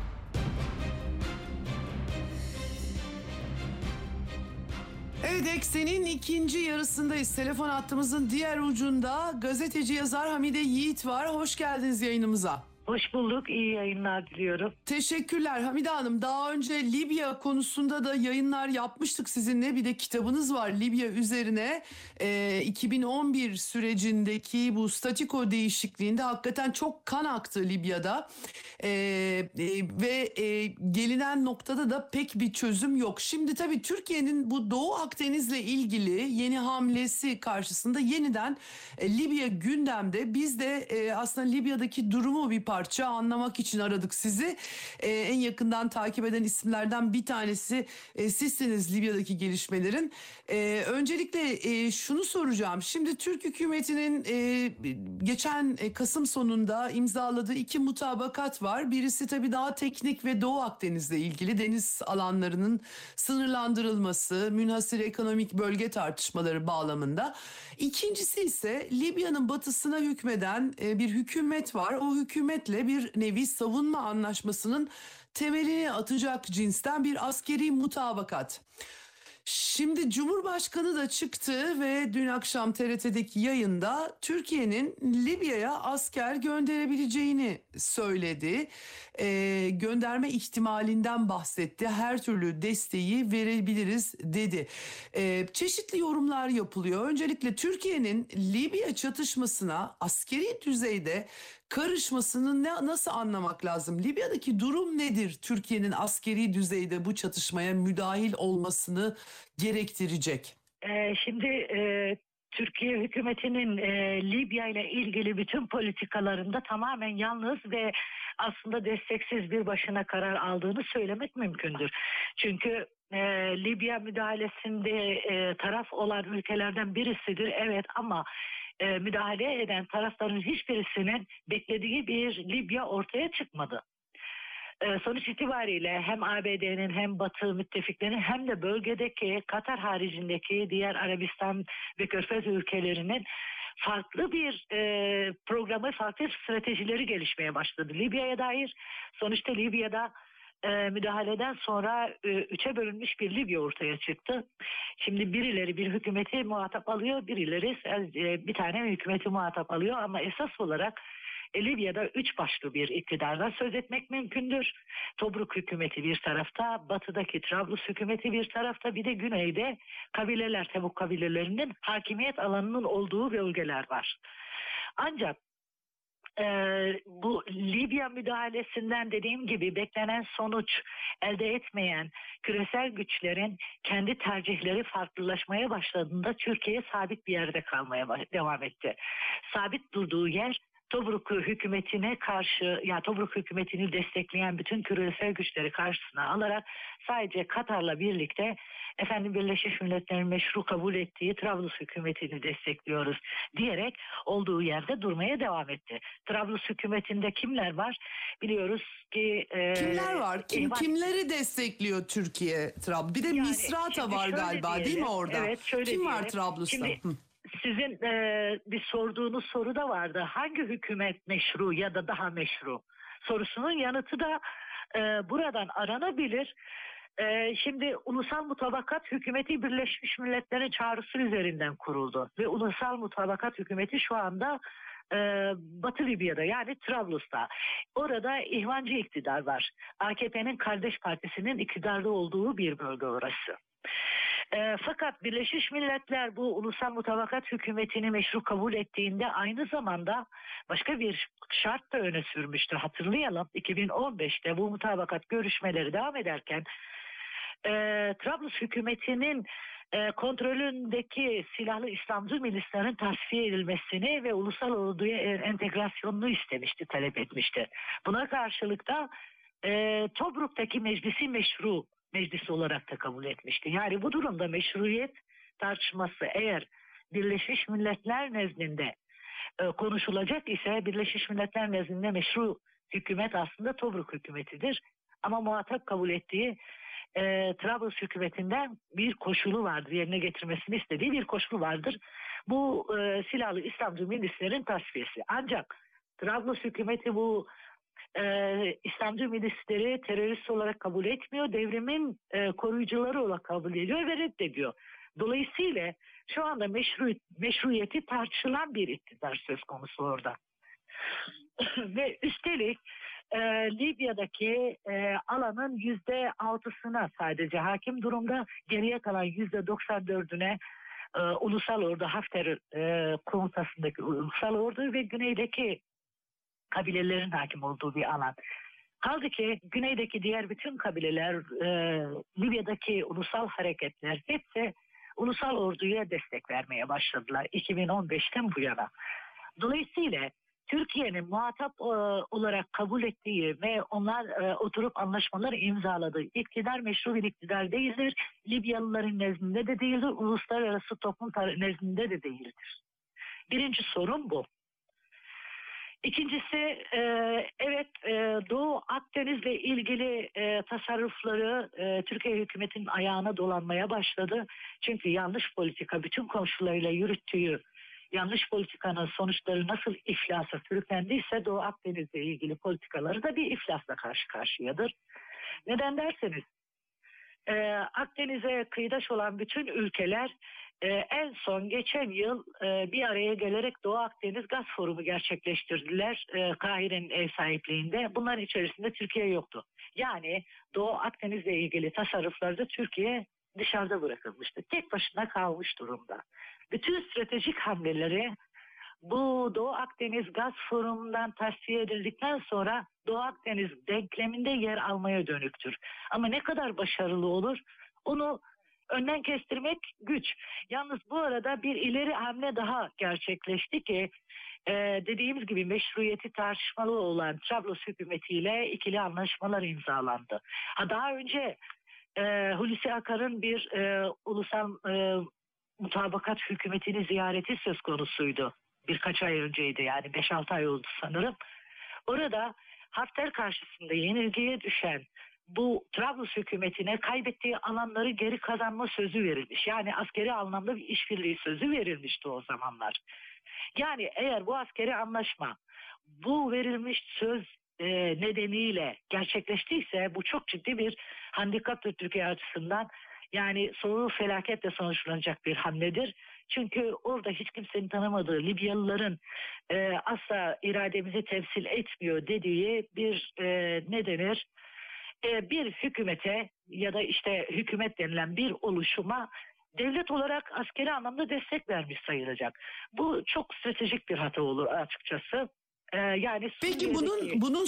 Evet, Eksen'in ikinci yarısındayız. Telefon hattımızın diğer ucunda gazeteci yazar Hamide Yiğit var. Hoş geldiniz yayınımıza. Hoş bulduk. İyi yayınlar diliyorum. Teşekkürler Hamide Hanım. Daha önce Libya konusunda da yayınlar yapmıştık sizinle. Bir de kitabınız var Libya üzerine. 2011 sürecindeki bu statiko değişikliğinde hakikaten çok kan aktı Libya'da. Ve gelinen noktada da pek bir çözüm yok. Şimdi tabii Türkiye'nin bu Doğu Akdeniz'le ilgili yeni hamlesi karşısında yeniden Libya gündemde. Biz de aslında Libya'daki durumu bir parça anlamak için aradık sizi. En yakından takip eden isimlerden bir tanesi sizsiniz Libya'daki gelişmelerin. Öncelikle şunu soracağım. Şimdi Türk hükümetinin geçen Kasım sonunda imzaladığı 2 mutabakat var. Birisi tabii daha teknik ve Doğu Akdeniz'le ilgili deniz alanlarının sınırlandırılması, münhasır ekonomik bölge tartışmaları bağlamında. İkincisi ise Libya'nın batısına hükmeden bir hükümet var. O hükümetle bir nevi savunma anlaşmasının temelini atacak cinsten bir askeri mutabakat. Şimdi Cumhurbaşkanı da çıktı ve dün akşam TRT'deki yayında Türkiye'nin Libya'ya asker gönderebileceğini söyledi. Gönderme ihtimalinden bahsetti. Her türlü desteği verebiliriz dedi. Çeşitli yorumlar yapılıyor. Öncelikle Türkiye'nin Libya çatışmasına askeri düzeyde karışmasını nasıl anlamak lazım? Libya'daki durum nedir? Türkiye'nin askeri düzeyde bu çatışmaya müdahil olmasını gerektirecek. Şimdi Türkiye hükümetinin Libya ile ilgili bütün politikalarında tamamen yalnız ve aslında desteksiz bir başına karar aldığını söylemek mümkündür. Çünkü Libya müdahalesinde taraf olan ülkelerden birisidir, evet, ama müdahale eden tarafların hiçbirisinin beklediği bir Libya ortaya çıkmadı. Sonuç itibariyle hem ABD'nin hem Batı müttefiklerinin hem de bölgedeki Katar haricindeki diğer Arabistan ve Körfez ülkelerinin farklı bir programı, farklı stratejileri gelişmeye başladı Libya'ya dair. Sonuçta Libya'da müdahaleden sonra 3'e bölünmüş bir Libya ortaya çıktı. Şimdi birileri bir hükümeti muhatap alıyor, birileri bir tane hükümeti muhatap alıyor ama esas olarak Libya'da 3 başlı bir iktidardan söz etmek mümkündür. Tobruk hükümeti bir tarafta, batıdaki Trablus hükümeti bir tarafta, bir de güneyde kabileler, Tebuk kabilelerinin hakimiyet alanının olduğu bölgeler var. Ancak bu Libya müdahalesinden dediğim gibi beklenen sonuç elde etmeyen küresel güçlerin kendi tercihleri farklılaşmaya başladığında Türkiye sabit bir yerde kalmaya devam etti. Sabit durduğu yer Tobruk hükümetine karşı, ya Tobruk hükümetini destekleyen bütün küresel güçleri karşısına alarak sadece Katar'la birlikte Birleşmiş Milletler'in meşru kabul ettiği Trablus hükümetini destekliyoruz diyerek olduğu yerde durmaya devam etti. Trablus hükümetinde kimler var? Biliyoruz ki kimler var? Kimleri destekliyor Türkiye? Bir de Misrata var galiba diyelim, değil mi orada? Evet, şöyle kim var diyelim. Trablus'ta? Sizin bir sorduğunuz soru da vardı. Hangi hükümet meşru ya da daha meşru? Sorusunun yanıtı da buradan aranabilir. Şimdi Ulusal Mutabakat Hükümeti Birleşmiş Milletler'in çağrısı üzerinden kuruldu. Ve Ulusal Mutabakat Hükümeti şu anda Batı Libya'da, yani Trablus'ta. Orada ihvancı iktidar var. AKP'nin kardeş partisinin iktidarda olduğu bir bölge orası. Fakat Birleşmiş Milletler bu ulusal mutabakat hükümetini meşru kabul ettiğinde aynı zamanda başka bir şart da öne sürmüştü. Hatırlayalım, 2015'te bu mutabakat görüşmeleri devam ederken Trablus hükümetinin kontrolündeki silahlı İslamcı milislerin tasfiye edilmesini ve ulusal orduya entegrasyonunu istemişti, talep etmişti. Buna karşılık da Tobruk'taki meclisi meşru meclis olarak da kabul etmişti. Yani bu durumda meşruiyet tartışması eğer Birleşmiş Milletler nezdinde konuşulacak ise Birleşmiş Milletler nezdinde meşru hükümet aslında Tobruk hükümetidir. Ama muhatap kabul ettiği Trablus hükümetinden bir koşulu vardır. Yerine getirmesini istediği bir koşulu vardır. Bu silahlı İslamcı milislerin tasfiyesi. Ancak Trablus hükümeti bu İslamcı milisleri terörist olarak kabul etmiyor. Devrimin koruyucuları olarak kabul ediyor ve reddediyor. Dolayısıyla şu anda meşruiyeti tartışılan bir iktidar söz konusu orada. Ve üstelik Libya'daki alanın %6'sına sadece hakim durumda, geriye kalan %94'üne ulusal ordu, Hafter komutasındaki ulusal ordu ve güneydeki kabilelerin hakim olduğu bir alan. Kaldı ki güneydeki diğer bütün kabileler, Libya'daki ulusal hareketler hepsi ulusal orduya destek vermeye başladılar 2015'ten bu yana. Dolayısıyla Türkiye'nin muhatap olarak kabul ettiği ve onlar oturup anlaşmaları imzaladığı iktidar meşru bir iktidar değildir. Libyalıların nezdinde de değildir, uluslararası toplum nezdinde de değildir. Birinci sorun bu. İkincisi, evet, Doğu Akdeniz'le ilgili tasarrufları Türkiye hükümetinin ayağına dolanmaya başladı. Çünkü yanlış politika, bütün komşularıyla yürüttüğü yanlış politikanın sonuçları nasıl iflasa sürüklendiyse Doğu Akdeniz'le ilgili politikaları da bir iflasla karşı karşıyadır. Neden derseniz, Akdeniz'e kıyıdaş olan bütün ülkeler en son geçen yıl bir araya gelerek Doğu Akdeniz Gaz Forumu gerçekleştirdiler Kahire'nin ev sahipliğinde. Bunların içerisinde Türkiye yoktu. Yani Doğu Akdeniz'le ilgili tasarruflarda Türkiye dışarıda bırakılmıştı. Tek başına kalmış durumda. Bütün stratejik hamleleri bu Doğu Akdeniz Gaz Forumu'ndan tasfiye edildikten sonra Doğu Akdeniz denkleminde yer almaya dönüktür. Ama ne kadar başarılı olur onu önden kestirmek güç. Yalnız bu arada bir ileri hamle daha gerçekleşti ki dediğimiz gibi meşruiyeti tartışmalı olan Trablus hükümetiyle ikili anlaşmalar imzalandı. Daha önce Hulusi Akar'ın bir ulusal mutabakat hükümetini ziyareti söz konusuydu. Birkaç ay önceydi, yani 5-6 ay oldu sanırım. Orada Hafter karşısında yenilgiye düşen bu Trablus hükümetine kaybettiği alanları geri kazanma sözü verilmiş. Yani askeri anlamda bir işbirliği sözü verilmişti o zamanlar. Yani eğer bu askeri anlaşma bu verilmiş söz nedeniyle gerçekleştiyse bu çok ciddi bir handikaptır Türkiye açısından. Yani sonu felaketle sonuçlanacak bir hamledir. Çünkü orada hiç kimsenin tanımadığı Libyalıların asla irademizi temsil etmiyor dediği bir ne denir? Bir hükümete ya da işte hükümet denilen bir oluşuma devlet olarak askeri anlamda destek vermiş sayılacak. Bu çok stratejik bir hata olur açıkçası. Yani peki bunun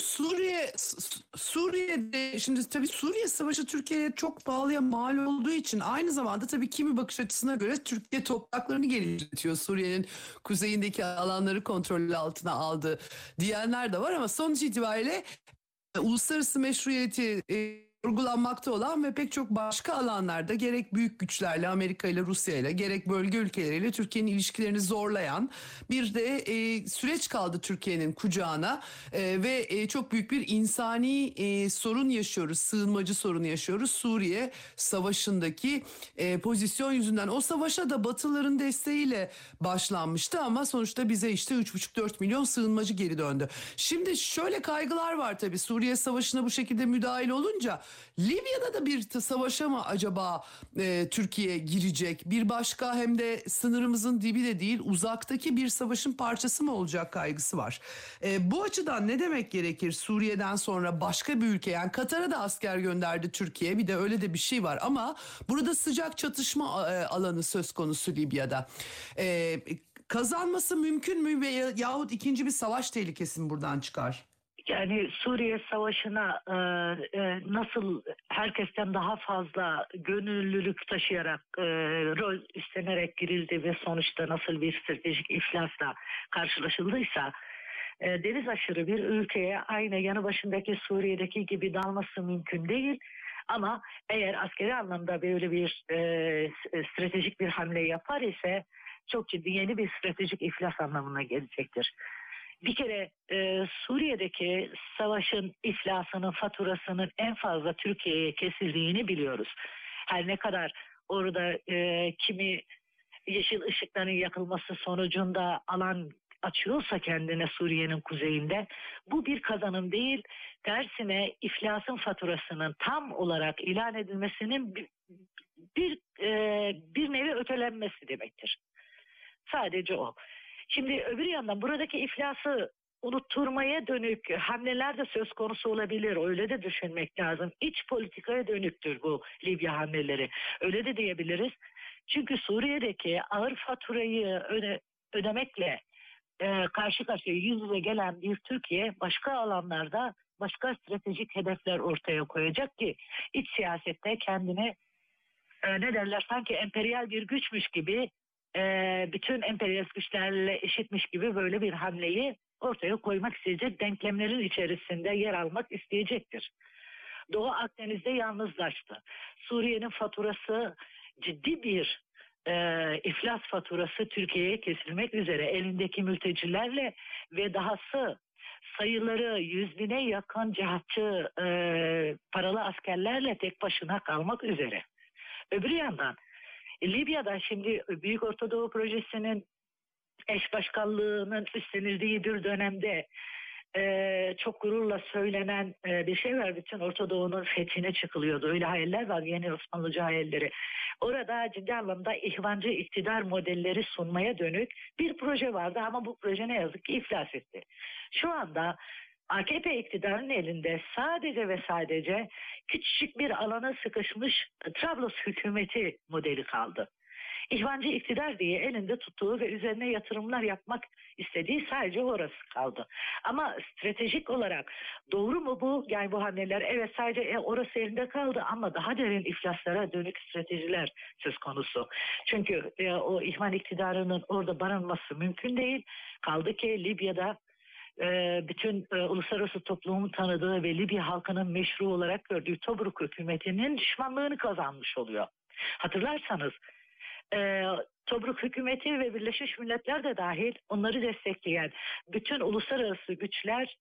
Suriye'de şimdi tabii Suriye Savaşı Türkiye'ye çok pahalıya mal olduğu için aynı zamanda tabii kimi bakış açısına göre Türkiye topraklarını genişletiyor. Suriye'nin kuzeyindeki alanları kontrol altına aldı diyenler de var ama sonuç itibariyle uluslararası meşruiyeti vurgulanmakta olan ve pek çok başka alanlarda gerek büyük güçlerle Amerika ile Rusya ile gerek bölge ülkeleriyle Türkiye'nin ilişkilerini zorlayan bir de süreç kaldı Türkiye'nin kucağına ve çok büyük bir insani sorun yaşıyoruz, sığınmacı sorunu yaşıyoruz Suriye Savaşı'ndaki pozisyon yüzünden. O savaşa da Batıların desteğiyle başlanmıştı ama sonuçta bize işte 3,5-4 milyon sığınmacı geri döndü. Şimdi şöyle kaygılar var tabii Suriye Savaşı'na bu şekilde müdahil olunca Libya'da da bir savaşa mı acaba Türkiye girecek? Bir başka hem de sınırımızın dibi de değil, uzaktaki bir savaşın parçası mı olacak kaygısı var. Bu açıdan ne demek gerekir Suriye'den sonra başka bir ülke? Yani Katar'a da asker gönderdi Türkiye, bir de öyle de bir şey var ama burada sıcak çatışma alanı söz konusu Libya'da. Kazanması mümkün mü yahut ikinci bir savaş tehlikesi mi buradan çıkar? Yani Suriye Savaşı'na nasıl herkesten daha fazla gönüllülük taşıyarak, rol üstlenerek girildi ve sonuçta nasıl bir stratejik iflasla karşılaşıldıysa, deniz aşırı bir ülkeye aynı yanı başındaki Suriye'deki gibi dalması mümkün değil. Ama eğer askeri anlamda böyle bir stratejik bir hamle yapar ise çok ciddi yeni bir stratejik iflas anlamına gelecektir. Bir kere Suriye'deki savaşın iflasının faturasının en fazla Türkiye'ye kesildiğini biliyoruz. Her ne kadar orada kimi yeşil ışıkların yakılması sonucunda alan açıyorsa kendine Suriye'nin kuzeyinde, bu bir kazanım değil, tersine iflasın faturasının tam olarak ilan edilmesinin bir nevi ötelenmesi demektir. Sadece o. Şimdi öbür yandan buradaki iflası unutturmaya dönük hamleler de söz konusu olabilir. Öyle de düşünmek lazım. İç politikaya dönüktür bu Libya hamleleri. Öyle de diyebiliriz. Çünkü Suriye'deki ağır faturayı ödemekle karşı karşıya yüz yüze gelen bir Türkiye başka alanlarda başka stratejik hedefler ortaya koyacak ki iç siyasette kendini ne derler sanki emperyal bir güçmüş gibi bütün emperyalist güçlerle eşitmiş gibi böyle bir hamleyi ortaya koymak isteyecek, denklemlerin içerisinde yer almak isteyecektir. Doğu Akdeniz'de yalnızlaştı. Suriye'nin faturası ciddi bir iflas faturası Türkiye'ye kesilmek üzere elindeki mültecilerle ve dahası sayıları 100.000'e yakın cihatçı paralı askerlerle tek başına kalmak üzere. Öbür yandan Libya'da şimdi Büyük Orta Doğu Projesi'nin eş başkanlığının üstlenildiği bir dönemde çok gururla söylenen bir şey var. Bütün Orta Doğu'nun fethine çıkılıyordu. Öyle hayaller var, yeni Osmanlıcı hayalleri. Orada ciddi anlamda ihvancı iktidar modelleri sunmaya dönük bir proje vardı ama bu proje ne yazık ki iflas etti. Şu anda AKP iktidarının elinde sadece ve sadece küçük bir alana sıkışmış Trablus hükümeti modeli kaldı. İhvancı iktidar diye elinde tuttuğu ve üzerine yatırımlar yapmak istediği sadece orası kaldı. Ama stratejik olarak doğru mu bu? Yani bu hamleler evet sadece orası elinde kaldı ama daha derin iflaslara dönük stratejiler söz konusu. Çünkü o ihvan iktidarının orada barınması mümkün değil. Kaldı ki Libya'da bütün uluslararası toplumun tanıdığı ve Libya halkının meşru olarak gördüğü Tobruk hükümetinin düşmanlığını kazanmış oluyor. Hatırlarsanız Tobruk hükümeti ve Birleşmiş Milletler de dahil onları destekleyen bütün uluslararası güçler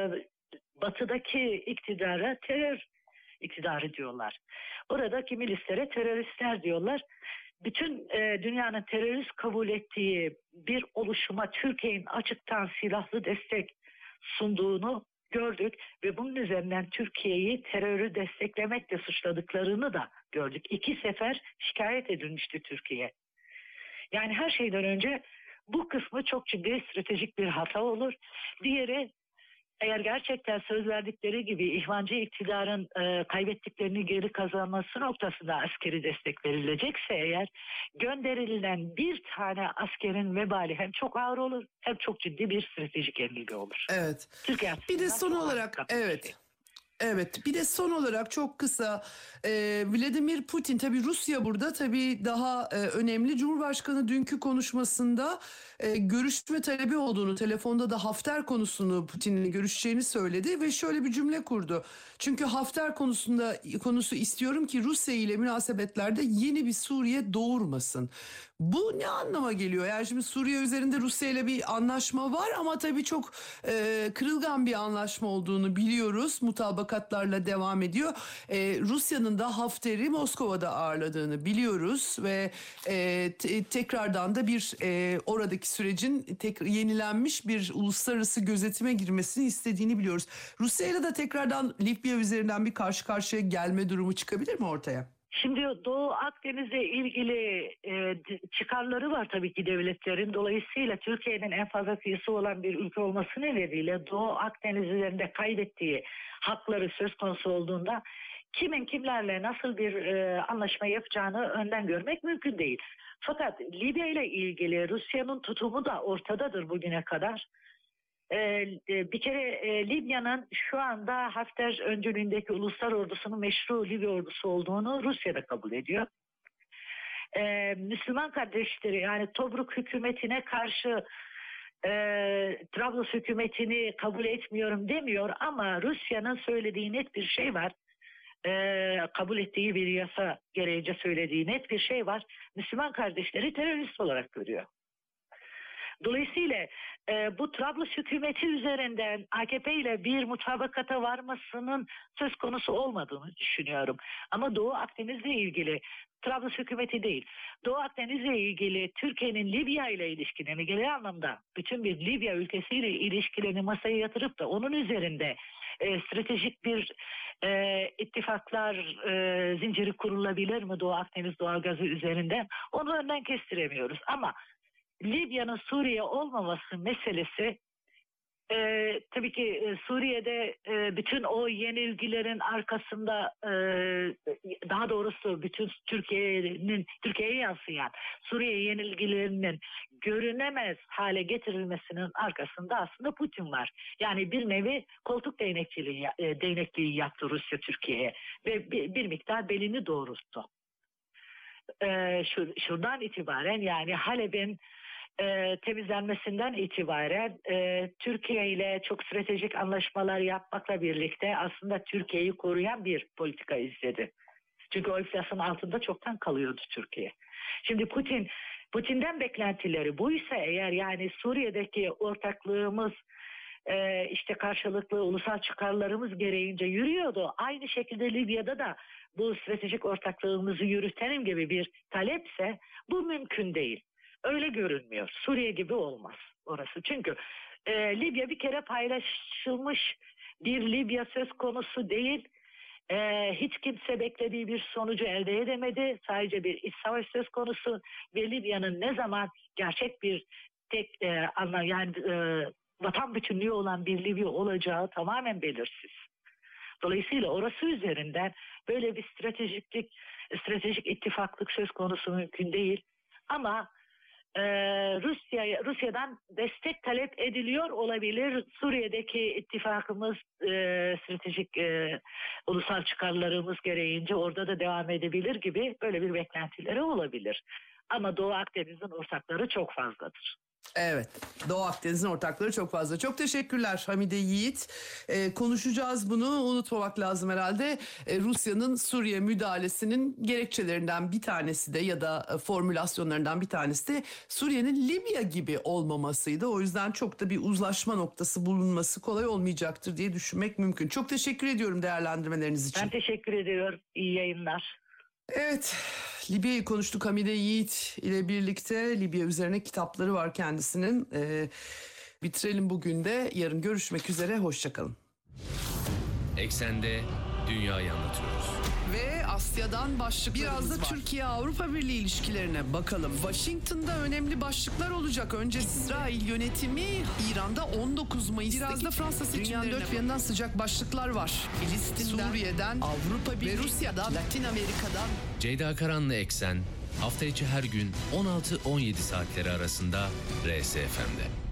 batıdaki iktidara terör iktidarı diyorlar. Oradaki milislere teröristler diyorlar. Bütün dünyanın terörist kabul ettiği bir oluşuma Türkiye'nin açıktan silahlı destek sunduğunu gördük ve bunun üzerinden Türkiye'yi terörü desteklemekle suçladıklarını da gördük. 2 sefer şikayet edilmişti Türkiye. Yani her şeyden önce bu kısmı çok ciddi stratejik bir hata olur. Diğeri, eğer gerçekten söz verdikleri gibi ihvancı iktidarın kaybettiklerini geri kazanması noktasında askeri destek verilecekse eğer gönderilen bir tane askerin vebali hem çok ağır olur hem çok ciddi bir stratejik yenilgi olur. Evet. Türkiye Bir de son olarak Evet, bir de son olarak çok kısa Vladimir Putin, tabii Rusya burada tabii daha önemli. Cumhurbaşkanı dünkü konuşmasında görüşme talebi olduğunu, telefonda da Hafter konusunu Putin'le görüşeceğini söyledi ve şöyle bir cümle kurdu. Çünkü Hafter konusu istiyorum ki Rusya ile münasebetlerde yeni bir Suriye doğurmasın. Bu ne anlama geliyor? Yani şimdi Suriye üzerinde Rusya ile bir anlaşma var ama tabii çok kırılgan bir anlaşma olduğunu biliyoruz. Mutabakat mütabakatlarla devam ediyor. Rusya'nın da Hafter'i Moskova'da ağırladığını biliyoruz ve tekrardan da bir oradaki sürecin yenilenmiş bir uluslararası gözetime girmesini istediğini biliyoruz. Rusya'yla da tekrardan Libya üzerinden bir karşı karşıya gelme durumu çıkabilir mi ortaya? Şimdi Doğu Akdeniz'le ilgili çıkarları var tabii ki devletlerin. Dolayısıyla Türkiye'nin en fazla kıyısı olan bir ülke olması nedeniyle Doğu Akdeniz üzerinde kaybettiği hakları söz konusu olduğunda kimin kimlerle nasıl bir anlaşma yapacağını önden görmek mümkün değil. Fakat Libya ile ilgili Rusya'nın tutumu da ortadadır bugüne kadar. Bir kere Libya'nın şu anda Hafter öncülüğündeki uluslar ordusunun meşru Libya ordusu olduğunu Rusya da kabul ediyor. Müslüman kardeşleri yani Tobruk hükümetine karşı Trablus hükümetini kabul etmiyorum demiyor ama Rusya'nın söylediği net bir şey var. Kabul ettiği bir yasa gereğince söylediği net bir şey var. Müslüman kardeşleri terörist olarak görüyor. Dolayısıyla bu Trablus hükümeti üzerinden AKP ile bir mutabakata varmasının söz konusu olmadığını düşünüyorum. Ama Doğu Akdeniz'le ilgili Trablus hükümeti değil, Doğu Akdeniz'le ilgili Türkiye'nin Libya ile ilişkilerini genel anlamda bütün bir Libya ülkesiyle ilişkilerini masaya yatırıp da onun üzerinde stratejik bir ittifaklar zinciri kurulabilir mi Doğu Akdeniz doğalgazı üzerinden? Onu önden kestiremiyoruz ama Libya'nın Suriye olmaması meselesi tabii ki Suriye'de bütün o yenilgilerin arkasında daha doğrusu bütün Türkiye'ye yansıyan Suriye yenilgilerinin görünemez hale getirilmesinin arkasında aslında Putin var. Yani bir nevi koltuk değnekliği yaptı Rusya Türkiye'ye ve bir miktar belini doğrulttu. Şuradan itibaren yani Halep'in temizlenmesinden itibaren Türkiye ile çok stratejik anlaşmalar yapmakla birlikte aslında Türkiye'yi koruyan bir politika izledi. Çünkü o iflasın altında çoktan kalıyordu Türkiye. Şimdi Putin'den beklentileri buysa eğer yani Suriye'deki ortaklığımız işte karşılıklı ulusal çıkarlarımız gereğince yürüyordu. Aynı şekilde Libya'da da bu stratejik ortaklığımızı yürütelim gibi bir talepse bu mümkün değil. Öyle görünmüyor. Suriye gibi olmaz orası. Çünkü Libya bir kere paylaşılmış bir Libya söz konusu değil. Hiç kimse beklediği bir sonucu elde edemedi. Sadece bir iç savaş söz konusu ve Libya'nın ne zaman gerçek bir vatan bütünlüğü olan bir Libya olacağı tamamen belirsiz. Dolayısıyla orası üzerinden böyle bir stratejik ittifaklık söz konusu mümkün değil. Ama Rusya'dan destek talep ediliyor olabilir. Suriye'deki ittifakımız stratejik ulusal çıkarlarımız gereğince orada da devam edebilir gibi böyle bir beklentileri olabilir. Ama Doğu Akdeniz'in ortakları çok fazladır. Evet, Doğu Akdeniz'in ortakları çok fazla. Çok teşekkürler Hamide Yiğit. Konuşacağız bunu, unutmamak lazım herhalde. Rusya'nın Suriye müdahalesinin gerekçelerinden bir tanesi de ya da formülasyonlarından bir tanesi de Suriye'nin Libya gibi olmamasıydı. O yüzden çok da bir uzlaşma noktası bulunması kolay olmayacaktır diye düşünmek mümkün. Çok teşekkür ediyorum değerlendirmeleriniz için. Ben teşekkür ediyorum. İyi yayınlar. Evet, Libya'yı konuştuk Hamide Yiğit ile birlikte. Libya üzerine kitapları var kendisinin. Bitirelim bugün de. Yarın görüşmek üzere. Hoşçakalın. Eksende dünyayı anlatıyoruz. Ve Asya'dan başlıklarımız biraz da Türkiye-Avrupa Birliği ilişkilerine bakalım. Washington'da önemli başlıklar olacak. Önce İsrail yönetimi, İran'da 19 Mayıs'taki biraz da Fransa seçimlerine. Dünyanın dört bir yanından sıcak başlıklar var. Filistin'den, Suriye'den, Avrupa Birliği ve Rusya'dan, Latin Amerika'dan. Ceyda Karan'la Eksen hafta içi her gün 16-17 saatleri arasında RSFM'de.